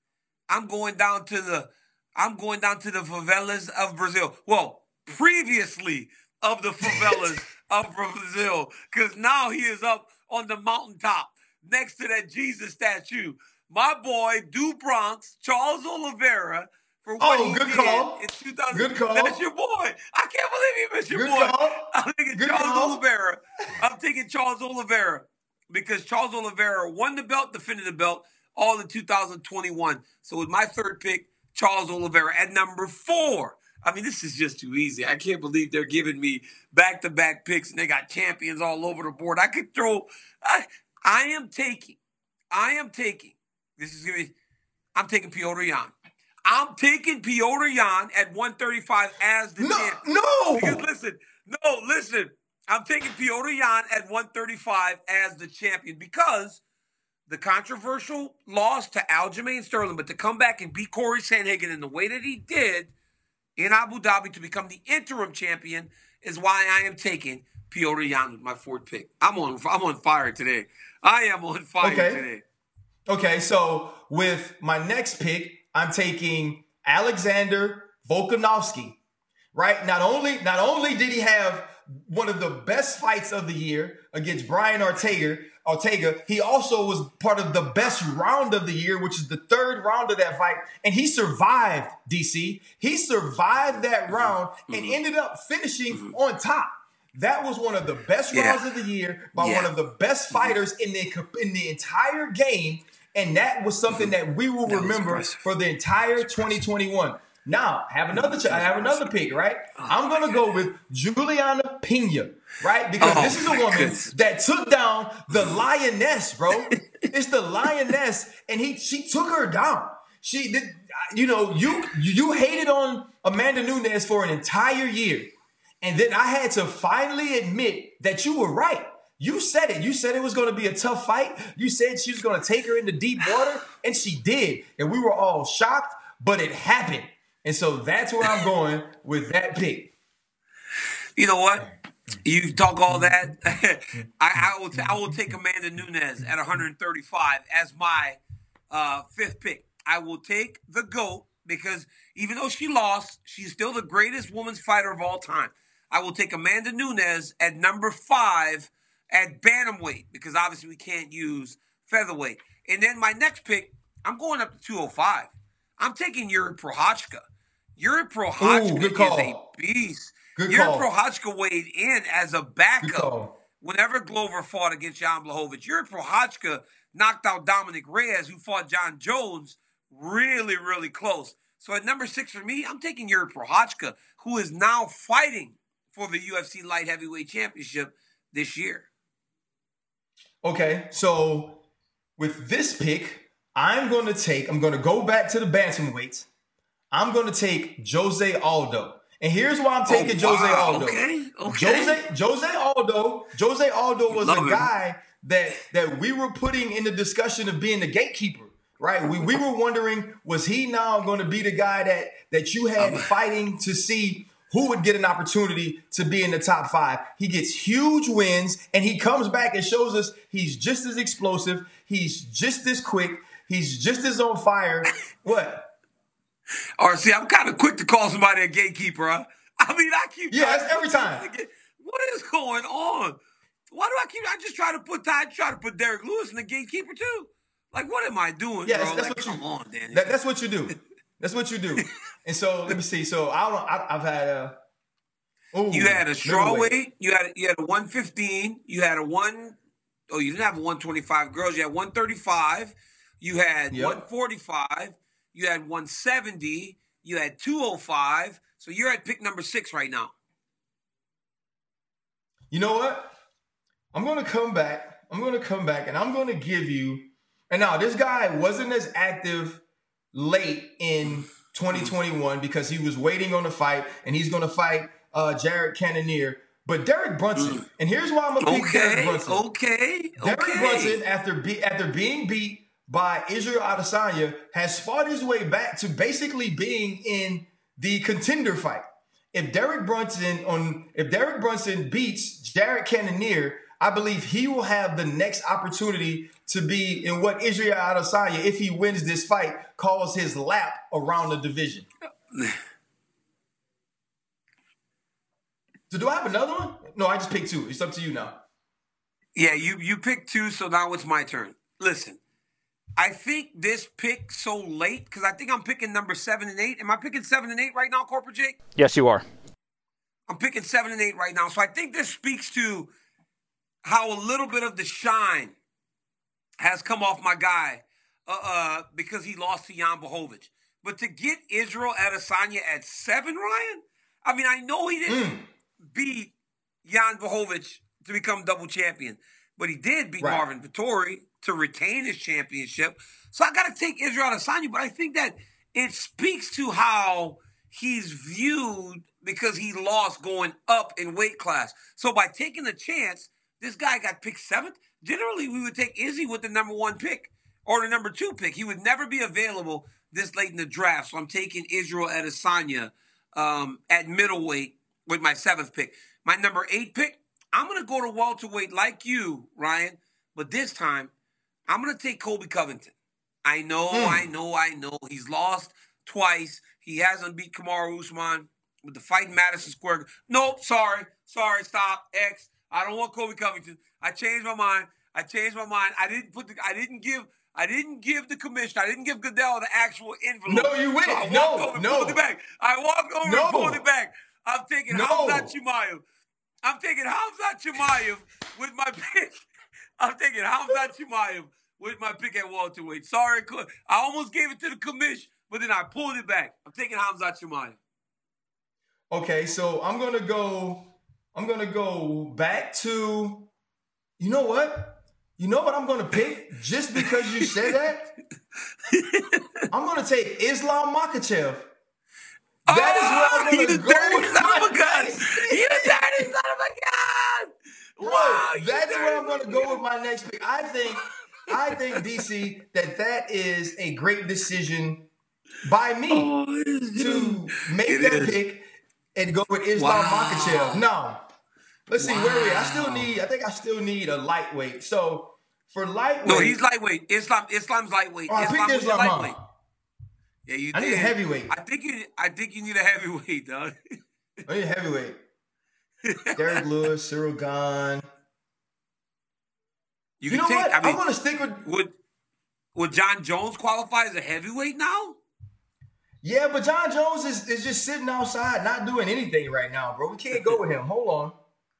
[SPEAKER 1] I'm going down to the I'm going down to the favelas of Brazil. Well, previously of the favelas of Brazil, because now he is up on the mountaintop next to that Jesus statue. My boy, Du Bronx, Charles Oliveira, for what
[SPEAKER 2] oh,
[SPEAKER 1] he
[SPEAKER 2] good
[SPEAKER 1] did
[SPEAKER 2] call.
[SPEAKER 1] in two thousand.
[SPEAKER 2] Good call.
[SPEAKER 1] That's your boy. I can't believe you missed your
[SPEAKER 2] good
[SPEAKER 1] boy.
[SPEAKER 2] Call.
[SPEAKER 1] I'm taking
[SPEAKER 2] good
[SPEAKER 1] Charles
[SPEAKER 2] call.
[SPEAKER 1] Oliveira. I'm taking Charles Oliveira because Charles Oliveira won the belt, defended the belt, all in two thousand twenty-one. So with my third pick, Charles Oliveira at number four. I mean, this is just too easy. I can't believe they're giving me back-to-back picks and they got champions all over the board. I could throw. I I am taking. I am taking. This is gonna be. I'm taking Petr Yan. I'm taking Petr Yan at one thirty-five as the
[SPEAKER 2] no,
[SPEAKER 1] champ.
[SPEAKER 2] No,
[SPEAKER 1] because listen, no, listen. I'm taking Petr Yan at one thirty-five as the champion because the controversial loss to Aljamain Sterling, but to come back and beat Corey Sandhagen in the way that he did in Abu Dhabi to become the interim champion is why I am taking Petr Yan with my fourth pick. I'm on. I'm on fire today. I am on fire
[SPEAKER 2] okay.
[SPEAKER 1] today.
[SPEAKER 2] Okay, so with my next pick, I'm taking Alexander Volkanovski, right? Not only, not only did he have one of the best fights of the year against Brian Ortega, Ortega, he also was part of the best round of the year, which is the third round of that fight. And he survived, D C. He survived that round and ended up finishing on top. That was one of the best yeah. rounds of the year by yeah. one of the best fighters in the in the entire game. And that was something that we will that remember for the entire twenty twenty-one. Now, I have another ch- I have another pick, right? Oh, I'm going to go with Juliana Pena, right? Because oh, this is a woman goodness. that took down the lioness, bro. It's the lioness, and he she took her down. She did, you know, you you hated on Amanda Nunes for an entire year. And then I had to finally admit that you were right. You said it. You said it was going to be a tough fight. You said she was going to take her into deep water, and she did. And we were all shocked, but it happened. And so that's where I'm going with that pick.
[SPEAKER 1] You know what? You talk all that. I, I will. T- I will take Amanda Nunes at one thirty-five as my uh, fifth pick. I will take the GOAT because even though she lost, she's still the greatest women's fighter of all time. I will take Amanda Nunes at number five at bantamweight because obviously we can't use featherweight. And then my next pick, I'm going up to two oh five. I'm taking Yuri Prochazka. Yuri Prochazka
[SPEAKER 2] Ooh,
[SPEAKER 1] is a beast.
[SPEAKER 2] Good
[SPEAKER 1] Yuri
[SPEAKER 2] call.
[SPEAKER 1] Prochazka weighed in as a backup whenever Glover fought against Jan Blachowicz. Yuri Prochazka knocked out Dominic Reyes, who fought John Jones, really, really close. So at number six for me, I'm taking Yuri Prochazka, who is now fighting for the U F C Light Heavyweight Championship this year.
[SPEAKER 2] Okay, so with this pick, I'm going to take, I'm going to go back to the bantamweights. I'm going to take Jose Aldo. And here's why I'm taking
[SPEAKER 1] oh, wow.
[SPEAKER 2] Jose Aldo.
[SPEAKER 1] Okay, okay.
[SPEAKER 2] Jose, Jose Aldo, Jose Aldo was
[SPEAKER 1] Love
[SPEAKER 2] a
[SPEAKER 1] him.
[SPEAKER 2] guy that, that we were putting in the discussion of being the gatekeeper, right? We, we were wondering, was he now going to be the guy that, that you had um, fighting to see who would get an opportunity to be in the top five? He gets huge wins, and he comes back and shows us he's just as explosive. He's just as quick. He's just as on fire. What?
[SPEAKER 1] All right, see, I'm kind of quick to call somebody a gatekeeper, huh? I mean, I keep
[SPEAKER 2] yeah, that's every time.
[SPEAKER 1] What is going on? Why do I keep? I just try to put I try to put Derek Lewis in the gatekeeper too. Like, what am I doing?
[SPEAKER 2] Yeah,
[SPEAKER 1] bro?
[SPEAKER 2] that's, that's
[SPEAKER 1] like,
[SPEAKER 2] what
[SPEAKER 1] come
[SPEAKER 2] you.
[SPEAKER 1] on, Danny.
[SPEAKER 2] That, that's what you do. That's what you do. And so let me see. So I don't. I, I've had a. Ooh,
[SPEAKER 1] you had a strawweight. You had you had a one fifteen. You had a one. Oh, you didn't have a one twenty-five girls. You had one thirty-five. You had yep. one forty-five. You had one seventy. You had two oh five. So you're at pick number six right now.
[SPEAKER 2] You know what? I'm going to come back. I'm going to come back and I'm going to give you. And now this guy wasn't as active late in twenty twenty-one because he was waiting on the fight, and he's going to fight uh, Jared Cannonier. But Derek Brunson, mm. and here's why I'm going to pick
[SPEAKER 1] okay,
[SPEAKER 2] Derek Brunson.
[SPEAKER 1] Okay,
[SPEAKER 2] Derek
[SPEAKER 1] okay.
[SPEAKER 2] Brunson, after, be, after being beat by Israel Adesanya, has fought his way back to basically being in the contender fight. If Derek Brunson on if Derek Brunson beats Jared Cannonier, I believe he will have the next opportunity to be in what Israel Adesanya, if he wins this fight, calls his lap around the division. So do I have another one? No, I just picked two. It's up to you now.
[SPEAKER 1] Yeah, you you picked two, so now it's my turn. Listen. I think this pick so late, because I think I'm picking number seven and eight. Am I picking seven and eight right now, Corporate Jake?
[SPEAKER 4] Yes, you are.
[SPEAKER 1] I'm picking seven and eight right now. So I think this speaks to how a little bit of the shine has come off my guy uh, uh, because he lost to Jan Blachowicz. But to get Israel Adesanya at seven, Ryan, I mean, I know he didn't mm. beat Jan Blachowicz to become double champion, but he did beat right. Marvin Vettori to retain his championship. So I got to take Israel Adesanya, but I think that it speaks to how he's viewed because he lost going up in weight class. So by taking the chance, this guy got picked seventh. Generally, we would take Izzy with the number one pick or the number two pick. He would never be available this late in the draft. So I'm taking Israel Adesanya um, at middleweight with my seventh pick. My number eight pick, I'm going to go to welterweight like you, Ryan, but this time, I'm going to take Colby Covington. I know, mm. I know, I know. He's lost twice. He hasn't beat Kamaru Usman with the fight in Madison Square. Nope, sorry. Sorry, stop. X. I don't want Colby Covington. I changed my mind. I changed my mind. I didn't put the I didn't give I didn't give the commissioner. I didn't give Goodell the actual envelope.
[SPEAKER 2] No, you win.
[SPEAKER 1] So I
[SPEAKER 2] no,
[SPEAKER 1] walked over
[SPEAKER 2] no.
[SPEAKER 1] and pulled it back. I walked over
[SPEAKER 2] no.
[SPEAKER 1] and pulled it back. I'm taking
[SPEAKER 2] no.
[SPEAKER 1] Khamzat Chimaev. I'm taking Khamzat Chimaev with my pick. I'm taking Khamzat Chimaev with my pick at welterweight. Sorry, I almost gave it to the commish, but then I pulled it back. I'm taking Khamzat Chimaev.
[SPEAKER 2] Okay, so I'm gonna go. I'm gonna go back to. You know what? You know what I'm gonna pick just because you said that. I'm gonna take Islam Makhachev. That
[SPEAKER 1] oh,
[SPEAKER 2] is where I'm
[SPEAKER 1] you
[SPEAKER 2] gonna go.
[SPEAKER 1] Dirty son of a gun! You dirty son of a gun!
[SPEAKER 2] Bro,
[SPEAKER 1] wow,
[SPEAKER 2] that's where I'm gonna go with my next pick. I think. I think, D C, that that is a great decision by me oh, to make it that is. pick and go with Islam wow. Makhachev. No. Let's wow. see, where are we? I still need, I think I still need a lightweight. So, for lightweight.
[SPEAKER 1] No, he's lightweight. Islam, Islam's lightweight.
[SPEAKER 2] Oh, I
[SPEAKER 1] Islam
[SPEAKER 2] picked Islam lightweight.
[SPEAKER 1] Yeah, you
[SPEAKER 2] I
[SPEAKER 1] did.
[SPEAKER 2] need a heavyweight.
[SPEAKER 1] I think you, I think you need a heavyweight, dog.
[SPEAKER 2] I need a heavyweight. Derek Lewis, Cyril Gane. You, you know take, what? I mean, I'm going to stick with...
[SPEAKER 1] Would, would John Jones qualify as a heavyweight now?
[SPEAKER 2] Yeah, but John Jones is, is just sitting outside, not doing anything right now, bro. We can't go with him. Hold on.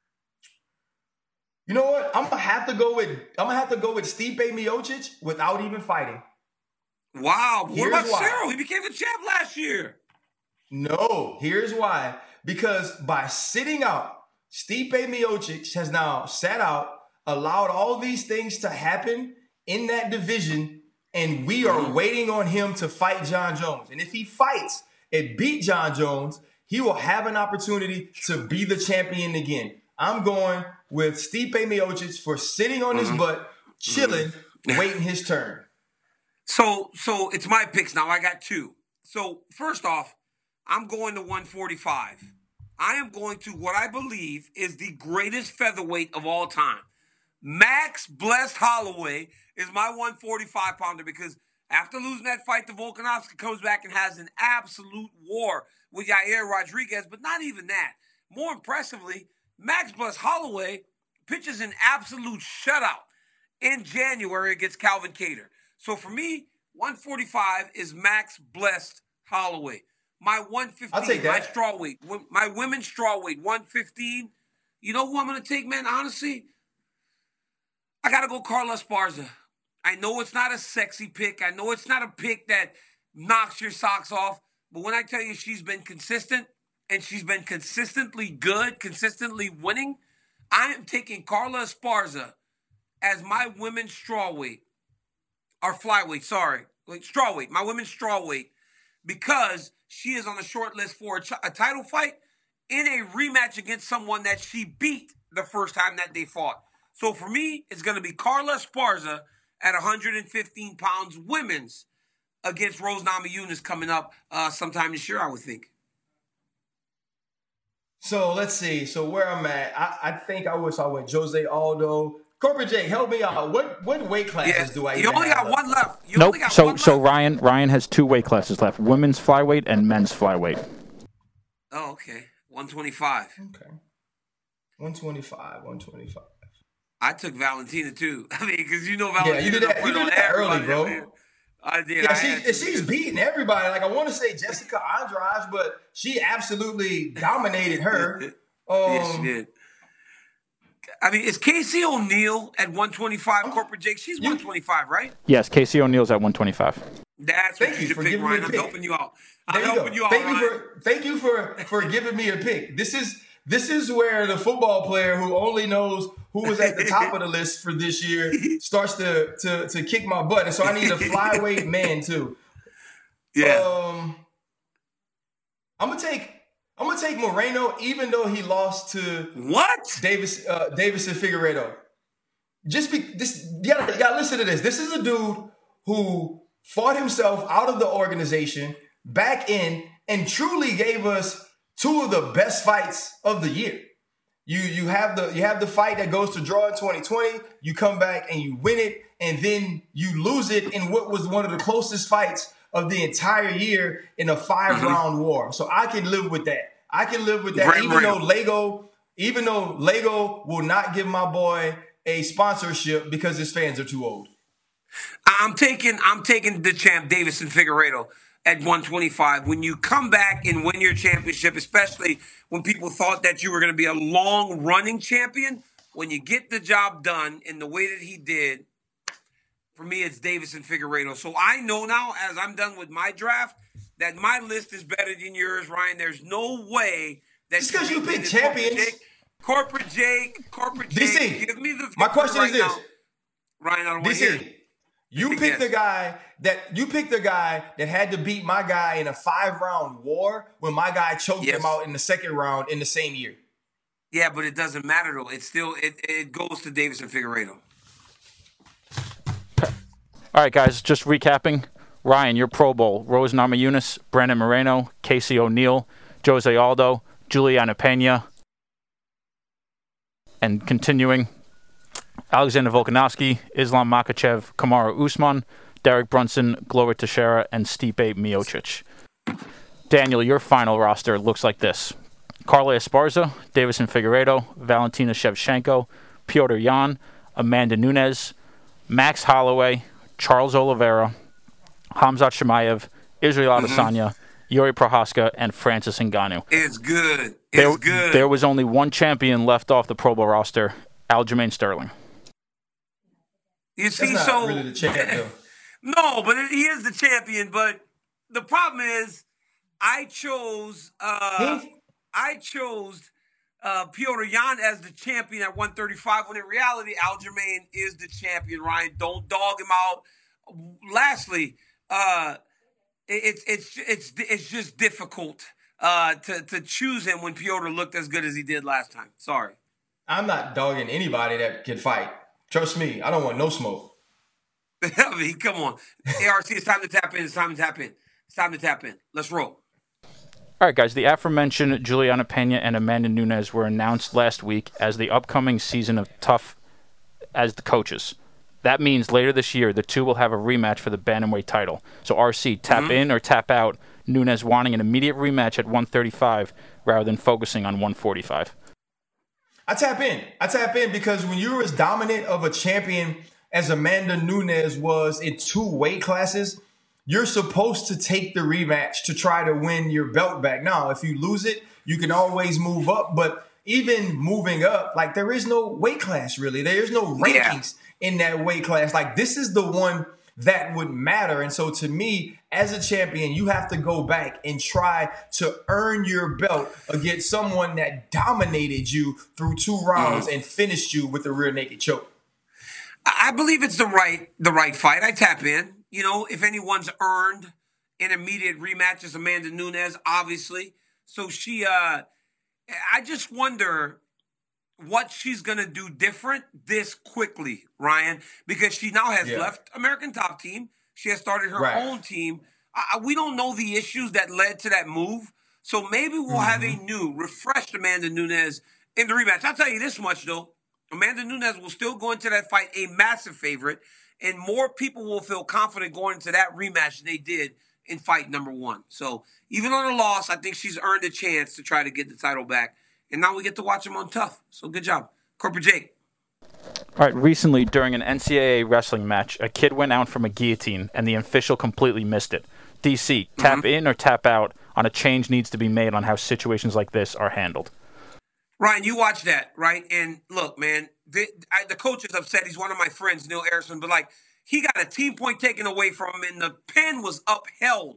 [SPEAKER 2] You know what? I'm going to have to go with... I'm going to have to go with Stipe Miocic without even fighting.
[SPEAKER 1] Wow. What
[SPEAKER 2] Here's
[SPEAKER 1] about
[SPEAKER 2] why.
[SPEAKER 1] Cyril? He became the champ last year.
[SPEAKER 2] No, here's why. Because by sitting out, Stipe Miocic has now sat out, allowed all these things to happen in that division, and we are
[SPEAKER 1] Mhm.
[SPEAKER 2] waiting on him to fight John Jones. And if he fights and beat John Jones, he will have an opportunity to be the champion again. I'm going with Stipe Miocic for sitting on his butt, chilling, waiting his turn.
[SPEAKER 1] So, so it's my picks now. I got two. So first off, I'm going to one forty-five. I am going to what I believe is the greatest featherweight of all time. Max Blessed Holloway is my one forty-five pounder because after losing that fight to Volkanovski, comes back and has an absolute war with Yair Rodriguez, but not even that. More impressively, Max Blessed Holloway pitches an absolute shutout in January against Calvin Kattar. So for me, one forty-five is Max Blessed Holloway. My one fifteen,
[SPEAKER 2] I'll take
[SPEAKER 1] my
[SPEAKER 2] that.
[SPEAKER 1] strawweight, my women's strawweight, one fifteen. You know who I'm going to take, man? Honestly, I got to go Carla Esparza. I know it's not a sexy pick. I know it's not a pick that knocks your socks off. But when I tell you she's been consistent and she's been consistently good, consistently winning, I am taking Carla Esparza as my women's strawweight. Or flyweight, sorry. Like strawweight, my women's strawweight. Because she is on the short list for a, ch- a title fight in a rematch against someone that she beat the first time that they fought. So for me, it's going to be Carla Esparza at one fifteen pounds women's against Rose Namajunas coming up uh, sometime this year, I would think.
[SPEAKER 2] So let's see. So where I'm at, I, I think I wish I went Jose Aldo. Corporate Jake, help me out. What what weight classes
[SPEAKER 1] Yeah,
[SPEAKER 2] do I
[SPEAKER 1] you
[SPEAKER 2] even
[SPEAKER 1] only
[SPEAKER 2] have
[SPEAKER 1] got one left. You
[SPEAKER 4] Nope.
[SPEAKER 1] only got
[SPEAKER 4] So
[SPEAKER 1] one
[SPEAKER 4] so
[SPEAKER 1] left.
[SPEAKER 4] Ryan Ryan has two weight classes left: women's flyweight and men's flyweight.
[SPEAKER 1] Oh, okay. one twenty-five.
[SPEAKER 2] Okay. one twenty-five, one twenty-five.
[SPEAKER 1] I took Valentina too. I mean, because you know Valentina.
[SPEAKER 2] Yeah, you did that,
[SPEAKER 1] put
[SPEAKER 2] you did
[SPEAKER 1] on
[SPEAKER 2] that early,
[SPEAKER 1] everybody,
[SPEAKER 2] bro.
[SPEAKER 1] man. I did.
[SPEAKER 2] Yeah,
[SPEAKER 1] I
[SPEAKER 2] she,
[SPEAKER 1] had
[SPEAKER 2] and
[SPEAKER 1] to
[SPEAKER 2] she's
[SPEAKER 1] because-
[SPEAKER 2] beating everybody. Like, I want to say Jessica Andrade, but she absolutely dominated her. Um,
[SPEAKER 1] Yes, she did. I mean, is Casey O'Neill at one twenty-five, Corporate Jake? She's
[SPEAKER 2] You-
[SPEAKER 1] one twenty-five, right?
[SPEAKER 4] Yes, Casey O'Neill's at one twenty-five.
[SPEAKER 1] That's
[SPEAKER 2] Thank
[SPEAKER 1] what
[SPEAKER 2] you
[SPEAKER 1] you should
[SPEAKER 2] for
[SPEAKER 1] pick,
[SPEAKER 2] giving me
[SPEAKER 1] Ryan.
[SPEAKER 2] a
[SPEAKER 1] I'm
[SPEAKER 2] pick.
[SPEAKER 1] helping you out. I'm
[SPEAKER 2] There you
[SPEAKER 1] helping
[SPEAKER 2] go.
[SPEAKER 1] you out,
[SPEAKER 2] Thank you
[SPEAKER 1] Ryan.
[SPEAKER 2] for thank you for for giving me a pick. This is this is where the football player who only knows who was at the top of the list for this year starts to to to kick my butt. And so I need a flyweight man too.
[SPEAKER 1] Yeah.
[SPEAKER 2] Um, I'm gonna take I'm gonna take Moreno, even though he lost to
[SPEAKER 1] What?
[SPEAKER 2] Davis uh, Davis and Figueiredo. Just be this. You gotta, you gotta listen to this. This is a dude who fought himself out of the organization, back in, and truly gave us two of the best fights of the year. You you have the you have the fight that goes to draw in twenty twenty. You come back and you win it, and then you lose it in what was one of the closest fights of the entire year in a five round war. So I can live with that. I can live with that,
[SPEAKER 1] Brand
[SPEAKER 2] even
[SPEAKER 1] Moreno.
[SPEAKER 2] though Lego, even though Lego will not give my boy a sponsorship because his fans are too old.
[SPEAKER 1] I'm taking I'm taking the champ Davis and Figueiredo at one twenty-five. When you come back and win your championship, especially when people thought that you were going to be a long-running champion, when you get the job done in the way that he did, for me, it's Davis and Figueiredo. So I know now, as I'm done with my draft, that my list is better than yours, Ryan. There's no way that
[SPEAKER 2] Just 'cause you
[SPEAKER 1] beat
[SPEAKER 2] pick
[SPEAKER 1] this
[SPEAKER 2] champions.
[SPEAKER 1] Corporate Jake, Corporate Jake,
[SPEAKER 2] D C,
[SPEAKER 1] give me the
[SPEAKER 2] my
[SPEAKER 1] victory
[SPEAKER 2] question
[SPEAKER 1] right
[SPEAKER 2] is this.
[SPEAKER 1] now. Ryan, I don't want
[SPEAKER 2] D
[SPEAKER 1] to hear it.
[SPEAKER 2] C, you
[SPEAKER 1] Pick
[SPEAKER 2] picked
[SPEAKER 1] yes.
[SPEAKER 2] the guy that you picked the guy that had to beat my guy in a five round war when my guy choked
[SPEAKER 1] Yes.
[SPEAKER 2] him out in the second round in the same year.
[SPEAKER 1] Yeah, but it doesn't matter though. It's still it, it goes to Davis and Figueiredo.
[SPEAKER 4] All right, guys, just recapping. Ryan, your Pro Bowl: Rose Namajunas, Brandon Moreno, Casey O'Neill, Jose Aldo, Juliana Pena, and continuing, Alexander Volkanovski, Islam Makhachev, Kamaru Usman, Derek Brunson, Glover Teixeira, and Stipe Miocic. Daniel, your final roster looks like this: Carla Esparza, Davison Figueiredo, Valentina Shevchenko, Piotr Jan, Amanda Nunes, Max Holloway, Charles Oliveira, Hamzat Shemaev, Israel Adesanya, Yuri Prohaska, and Francis Ngannou.
[SPEAKER 1] It's good. It's
[SPEAKER 4] There,
[SPEAKER 1] good.
[SPEAKER 4] there was only one champion left off the Pro Bowl roster, Aljamain Sterling.
[SPEAKER 1] you see,
[SPEAKER 2] That's not
[SPEAKER 1] so
[SPEAKER 2] really the champ, though.
[SPEAKER 1] No, but he is the champion. But the problem is, I chose, uh,
[SPEAKER 2] He,
[SPEAKER 1] I chose uh, Piotr Jan as the champion at one thirty-five. When in reality, Aljamain is the champion. Ryan, don't dog him out. Lastly, uh, it, it's it's it's it's just difficult uh, to to choose him when Piotr looked as good as he did last time. Sorry.
[SPEAKER 2] I'm not dogging anybody that can fight. Trust me, I don't want no smoke.
[SPEAKER 1] I mean, come on. A R C, it's time to tap in. It's time to tap in. It's time to tap in. Let's roll.
[SPEAKER 4] All right, guys. The aforementioned Juliana Pena and Amanda Nunes were announced last week as the upcoming season of Tough as the coaches. That means later this year, the two will have a rematch for the bantamweight title. So, R C, tap mm-hmm. in or tap out Nunes wanting an immediate rematch at one thirty-five rather than focusing on one forty-five.
[SPEAKER 2] I tap in. I tap in because when you're as dominant of a champion as Amanda Nunes was in two weight classes, you're supposed to take the rematch to try to win your belt back. Now, if you lose it, you can always move up. But even moving up, like there is no weight class really. There is no rankings yeah. in that weight class. Like this is the one that would matter. And so to me, as a champion, you have to go back and try to earn your belt against someone that dominated you through two rounds mm. and finished you with a rear naked choke.
[SPEAKER 1] I believe it's the right the right fight. I tap in. You know, if anyone's earned an immediate rematch, it's Amanda Nunes, obviously. So she, uh, I just wonder what she's going to do different this quickly, Ryan, because she now has yeah. left American Top Team. She has started her right. own team. I, we don't know the issues that led to that move. So maybe we'll mm-hmm. have a new, refreshed Amanda Nunes in the rematch. I'll tell you this much, though. Amanda Nunes will still go into that fight a massive favorite, and more people will feel confident going into that rematch than they did in fight number one. So even on a loss, I think she's earned a chance to try to get the title back. And now we get to watch him on Tough. So good job. Corporate Jake.
[SPEAKER 4] All right, recently during an N C double A wrestling match, a kid went out from a guillotine, and the official completely missed it. D C, tap mm-hmm. in or tap out on a change needs to be made on how situations like this are handled.
[SPEAKER 1] Ryan, you watch that, right? And look, man, the, I, the coach is upset. He's one of my friends, Neil Harrison, but like he got a team point taken away from him, and the pin was upheld.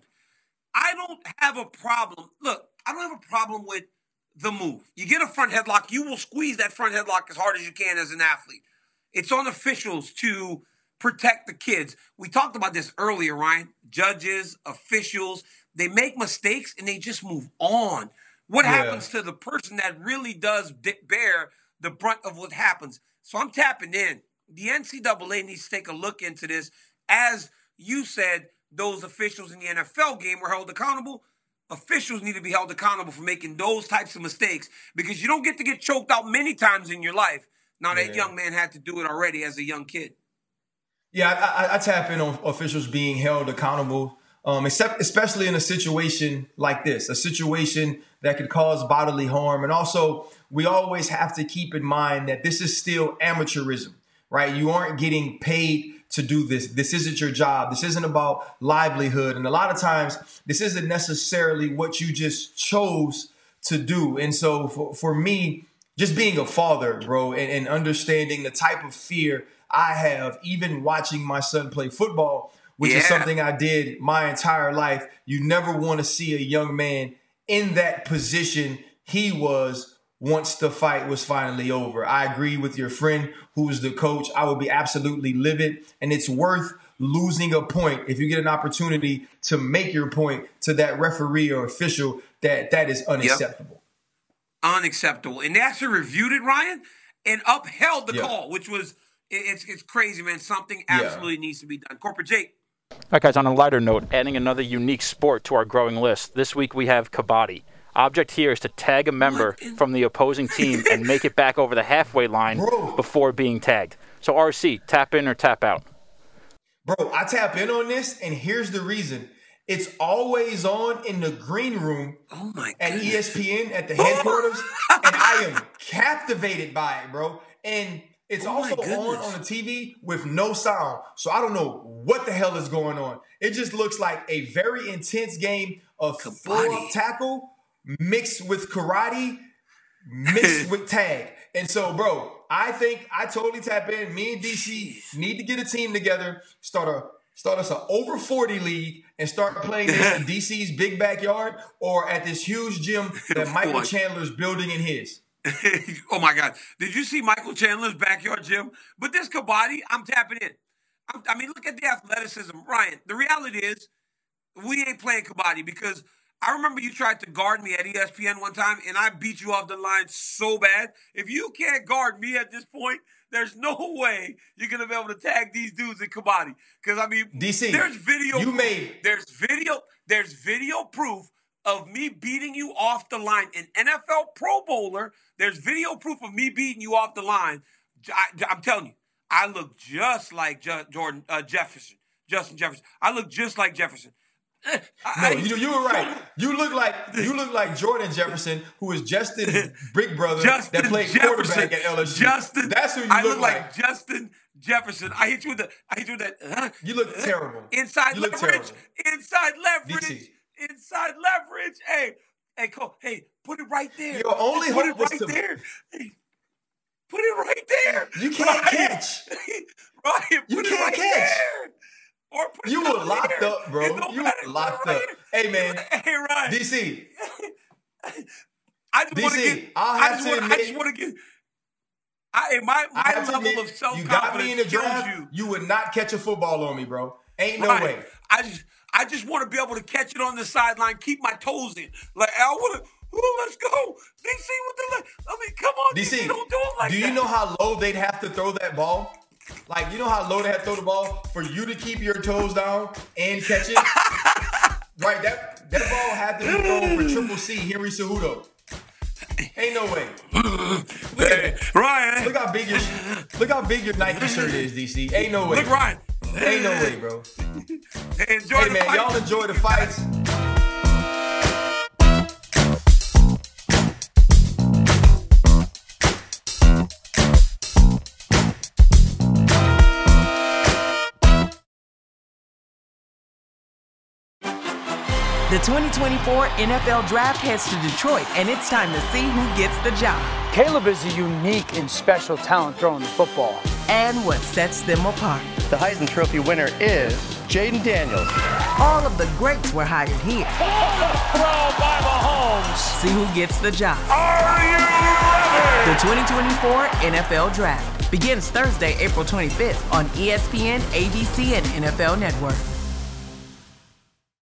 [SPEAKER 1] I don't have a problem. Look, I don't have a problem with the move. You get a front headlock, you will squeeze that front headlock as hard as you can as an athlete. It's on officials to protect the kids. We talked about this earlier, Ryan. Judges, officials, they make mistakes and they just move on. What yeah. happens to the person that really does bear the brunt of what happens? So I'm tapping in. The N C double A needs to take a look into this. As you said, those officials in the N F L game were held accountable. Officials need to be held accountable for making those types of mistakes because you don't get to get choked out many times in your life. Now, that yeah. young man had to do it already as a young kid.
[SPEAKER 2] Yeah, I, I, I tap in on officials being held accountable, um, except especially in a situation like this, a situation that could cause bodily harm. And also, we always have to keep in mind that this is still amateurism, right? You aren't getting paid to do this. This isn't your job. This isn't about livelihood. And a lot of times, this isn't necessarily what you just chose to do. And so for, for me, just being a father, bro, and, and understanding the type of fear I have, even watching my son play football, which yeah. is something I did my entire life. You never want to see a young man in that position he was once the fight was finally over. I agree with your friend who's the coach. I would be absolutely livid, and it's worth losing a point if you get an opportunity to make your point to that referee or official. That that is unacceptable.
[SPEAKER 1] Yep. Unacceptable. And they actually reviewed it, Ryan, and upheld the
[SPEAKER 2] yep.
[SPEAKER 1] call, which was it's it's crazy, man. Something absolutely yeah. needs to be done. Corporate Jake.
[SPEAKER 4] All right, guys, on a lighter note, adding another unique sport to our growing list. This week we have kabaddi. Object here is to tag a member from the opposing team and make it back over the halfway line Bro. before being tagged. So, R C, tap in or tap out?
[SPEAKER 2] Bro, I tap in on this, and here's the reason. It's always on in the green room
[SPEAKER 1] oh my
[SPEAKER 2] at E S P N at the headquarters, and I am captivated by it, bro. And it's oh also on on the T V with no sound, so I don't know what the hell is going on. It just looks like a very intense game of throw-up tackle mixed with karate, mixed with tag. And so, bro, I think I totally tap in. Me and D C need to get a team together, start a Start us an over forty league and start playing this in D C's big backyard or at this huge gym that Michael Chandler's building in his.
[SPEAKER 1] Oh, my God. Did you see Michael Chandler's backyard gym? But this Kabaddi, I'm tapping in. I'm, I mean, look at the athleticism. Ryan, the reality is we ain't playing Kabaddi because I remember you tried to guard me at E S P N one time, and I beat you off the line so bad. If you can't guard me at this point, there's no way you're going to be able to tag these dudes in Kabaddi. Because, I mean,
[SPEAKER 2] D C,
[SPEAKER 1] there's video.
[SPEAKER 2] You
[SPEAKER 1] proof.
[SPEAKER 2] made.
[SPEAKER 1] There's video. There's video proof of me beating you off the line. An N F L Pro Bowler, there's video proof of me beating you off the line. I, I'm telling you, I look just like Je- Jordan uh, Jefferson, Justin Jefferson. I look just like Jefferson.
[SPEAKER 2] No,
[SPEAKER 1] I,
[SPEAKER 2] you you were right. You look like you look like Jordan Jefferson, who is Justin's big brother
[SPEAKER 1] Justin
[SPEAKER 2] that played
[SPEAKER 1] Jefferson.
[SPEAKER 2] quarterback at L S U.
[SPEAKER 1] Justin,
[SPEAKER 2] That's who you
[SPEAKER 1] I
[SPEAKER 2] look,
[SPEAKER 1] look like.
[SPEAKER 2] like.
[SPEAKER 1] Justin Jefferson. I hit you with the. I hit you with that. Uh,
[SPEAKER 2] You look terrible.
[SPEAKER 1] Inside
[SPEAKER 2] You look
[SPEAKER 1] leverage.
[SPEAKER 2] terrible.
[SPEAKER 1] Inside leverage.
[SPEAKER 2] D C.
[SPEAKER 1] Inside leverage. Hey, hey, Cole. Hey, put it right there.
[SPEAKER 2] Your only
[SPEAKER 1] put
[SPEAKER 2] hope
[SPEAKER 1] it
[SPEAKER 2] was
[SPEAKER 1] right
[SPEAKER 2] to-
[SPEAKER 1] there. Hey, put it right there.
[SPEAKER 2] You can't
[SPEAKER 1] Ryan.
[SPEAKER 2] catch.
[SPEAKER 1] Ryan, put
[SPEAKER 2] You
[SPEAKER 1] it
[SPEAKER 2] can't
[SPEAKER 1] right
[SPEAKER 2] catch.
[SPEAKER 1] there. Or put
[SPEAKER 2] You
[SPEAKER 1] it
[SPEAKER 2] were
[SPEAKER 1] right
[SPEAKER 2] locked
[SPEAKER 1] there.
[SPEAKER 2] up, bro.
[SPEAKER 1] It don't
[SPEAKER 2] You
[SPEAKER 1] matter.
[SPEAKER 2] were locked
[SPEAKER 1] Put it
[SPEAKER 2] up.
[SPEAKER 1] right
[SPEAKER 2] Hey, man.
[SPEAKER 1] Hey, Ryan.
[SPEAKER 2] D C.
[SPEAKER 1] I just want to
[SPEAKER 2] D C,
[SPEAKER 1] get.
[SPEAKER 2] I'll
[SPEAKER 1] I
[SPEAKER 2] have
[SPEAKER 1] just
[SPEAKER 2] to
[SPEAKER 1] want. I
[SPEAKER 2] admit-
[SPEAKER 1] just want to get. I my
[SPEAKER 2] I
[SPEAKER 1] my
[SPEAKER 2] have to
[SPEAKER 1] level
[SPEAKER 2] admit,
[SPEAKER 1] of self
[SPEAKER 2] you got me in the
[SPEAKER 1] confidence kills
[SPEAKER 2] draft.
[SPEAKER 1] you.
[SPEAKER 2] You would not catch a football on me, bro. Ain't no
[SPEAKER 1] Right.
[SPEAKER 2] way.
[SPEAKER 1] I just I just want to be able to catch it on the sideline, keep my toes in. Like I want to. Ooh, let's go. D C with the. le- I mean, come on,
[SPEAKER 2] D
[SPEAKER 1] D C.
[SPEAKER 2] C,
[SPEAKER 1] Don't do it like
[SPEAKER 2] do
[SPEAKER 1] that.
[SPEAKER 2] you know how low they'd have to throw that ball? Like, you know how low they have to throw the ball for you to keep your toes down and catch it? Right, that that ball had to be thrown for Triple C, Henry Cejudo. Ain't no way. Look,
[SPEAKER 1] Hey,
[SPEAKER 2] at,
[SPEAKER 1] Ryan.
[SPEAKER 2] look how big your look how big your Nike shirt is, D C. Ain't no way.
[SPEAKER 1] Look, Ryan.
[SPEAKER 2] Ain't no way, bro.
[SPEAKER 1] Hey, enjoy
[SPEAKER 2] Hey
[SPEAKER 1] the
[SPEAKER 2] man,
[SPEAKER 1] fight.
[SPEAKER 2] y'all enjoy the fights.
[SPEAKER 5] The twenty twenty-four N F L Draft heads to Detroit, and it's time to see who gets the job
[SPEAKER 6] Caleb is a unique and special talent throwing the football.
[SPEAKER 5] and what sets them apart.
[SPEAKER 7] The Heisman Trophy winner is Jaden Daniels.
[SPEAKER 5] All of the greats were hired here.
[SPEAKER 6] Throw by Mahomes.
[SPEAKER 5] See who gets the job.
[SPEAKER 6] Are you ready?
[SPEAKER 5] The twenty twenty-four N F L Draft begins Thursday, April twenty-fifth on E S P N, A B C, and N F L Network.